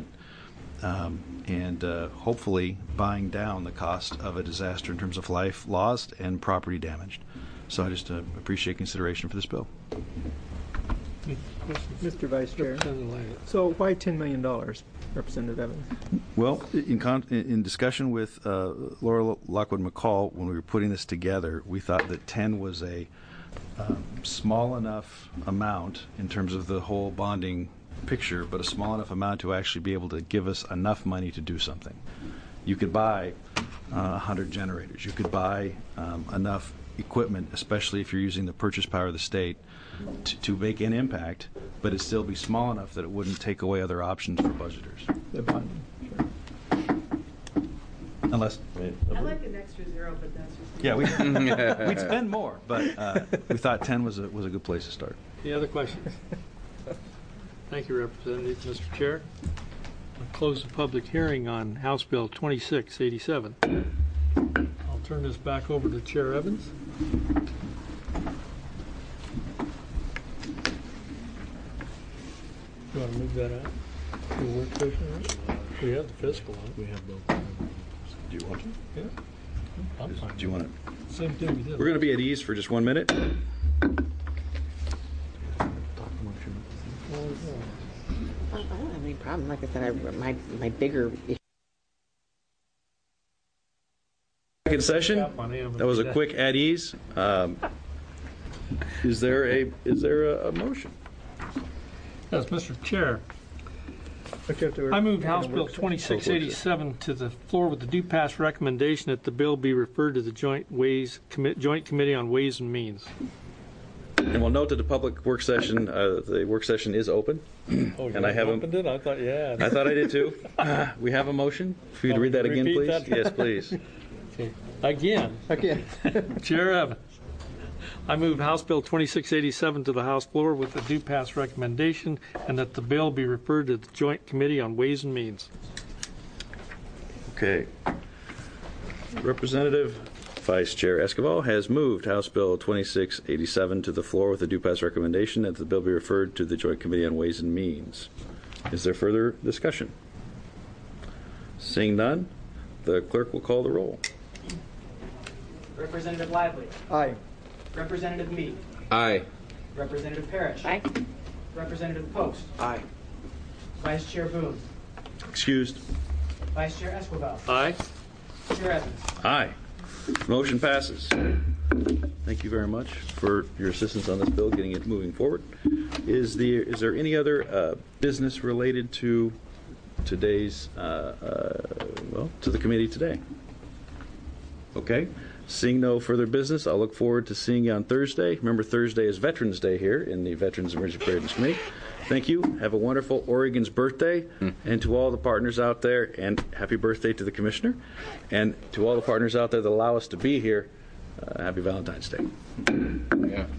Um, and uh, hopefully buying down the cost of a disaster in terms of life lost and property damaged. So I just uh, appreciate consideration for this bill. Mister Vice Chair, so why ten million dollars, Representative Evans? Well, in, con- in discussion with uh, Laura Lockwood McCall, when we were putting this together, we thought that ten was a um, small enough amount in terms of the whole bonding picture, but a small enough amount to actually be able to give us enough money to do something. You could buy uh, one hundred generators. You could buy um, enough equipment, especially if you're using the purchase power of the state, to, to make an impact, but it'd still be small enough that it wouldn't take away other options for budgeters. The bonding, sure. Unless... I like an extra zero, but that's just... Yeah, we, we'd spend more, but uh, we thought ten was a, was a good place to start. Any other questions? Thank Thank you, Representative. Mister Chair, I'll close the public hearing on House Bill twenty-six eighty-seven. I'll turn this back over to Chair Evans. You want to move that out? The work session, right? We have the fiscal on. We have both. Do you want to? Yeah. I'm fine. Do you want to? Same thing we did. We're going to be at ease for just one minute. I don't have any problem. Like I said, I, my my bigger issue. Second session. That was a quick at ease. Um, is there a is there a, a motion? Yes, Mister Chair. I move House Bill twenty-six eighty-seven to the floor with the due pass recommendation that the bill be referred to the Joint Ways Commi- Joint Committee on Ways and Means. And we'll note that the public work session, uh, the work session is open. Oh, and I have opened it. I thought, yeah. I thought I did too. Uh, we have a motion. For you to read that again, Repeat please. that? Yes, please. Okay. Again. Again. Chair Evans. I move House Bill twenty-six eighty-seven to the House floor with the due pass recommendation and that the bill be referred to the Joint Committee on Ways and Means. Okay. Representative Vice Chair Escobar has moved House Bill twenty-six eighty-seven to the floor with a due pass recommendation that the bill be referred to the Joint Committee on Ways and Means. Is there further discussion? Seeing none, the clerk will call the roll. Representative Lively. Aye. Representative Meek. Aye. Representative Parrish. Aye. Representative Post. Aye. Vice Chair Boone. Excused. Vice Chair Esquivel. Aye. Chair Evans. Aye. Motion passes. Thank you very much for your assistance on this bill, getting it moving forward. Is the is there any other uh, business related to today's uh, uh, well to the committee today? Okay. Seeing no further business, I'll look forward to seeing you on Thursday. Remember, Thursday is Veterans Day here in the Veterans Emergency Preparedness Committee. Thank you. Have a wonderful Oregon's birthday. Mm. And to all the partners out there, and happy birthday to the Commissioner. And to all the partners out there that allow us to be here, uh, happy Valentine's Day. Yeah.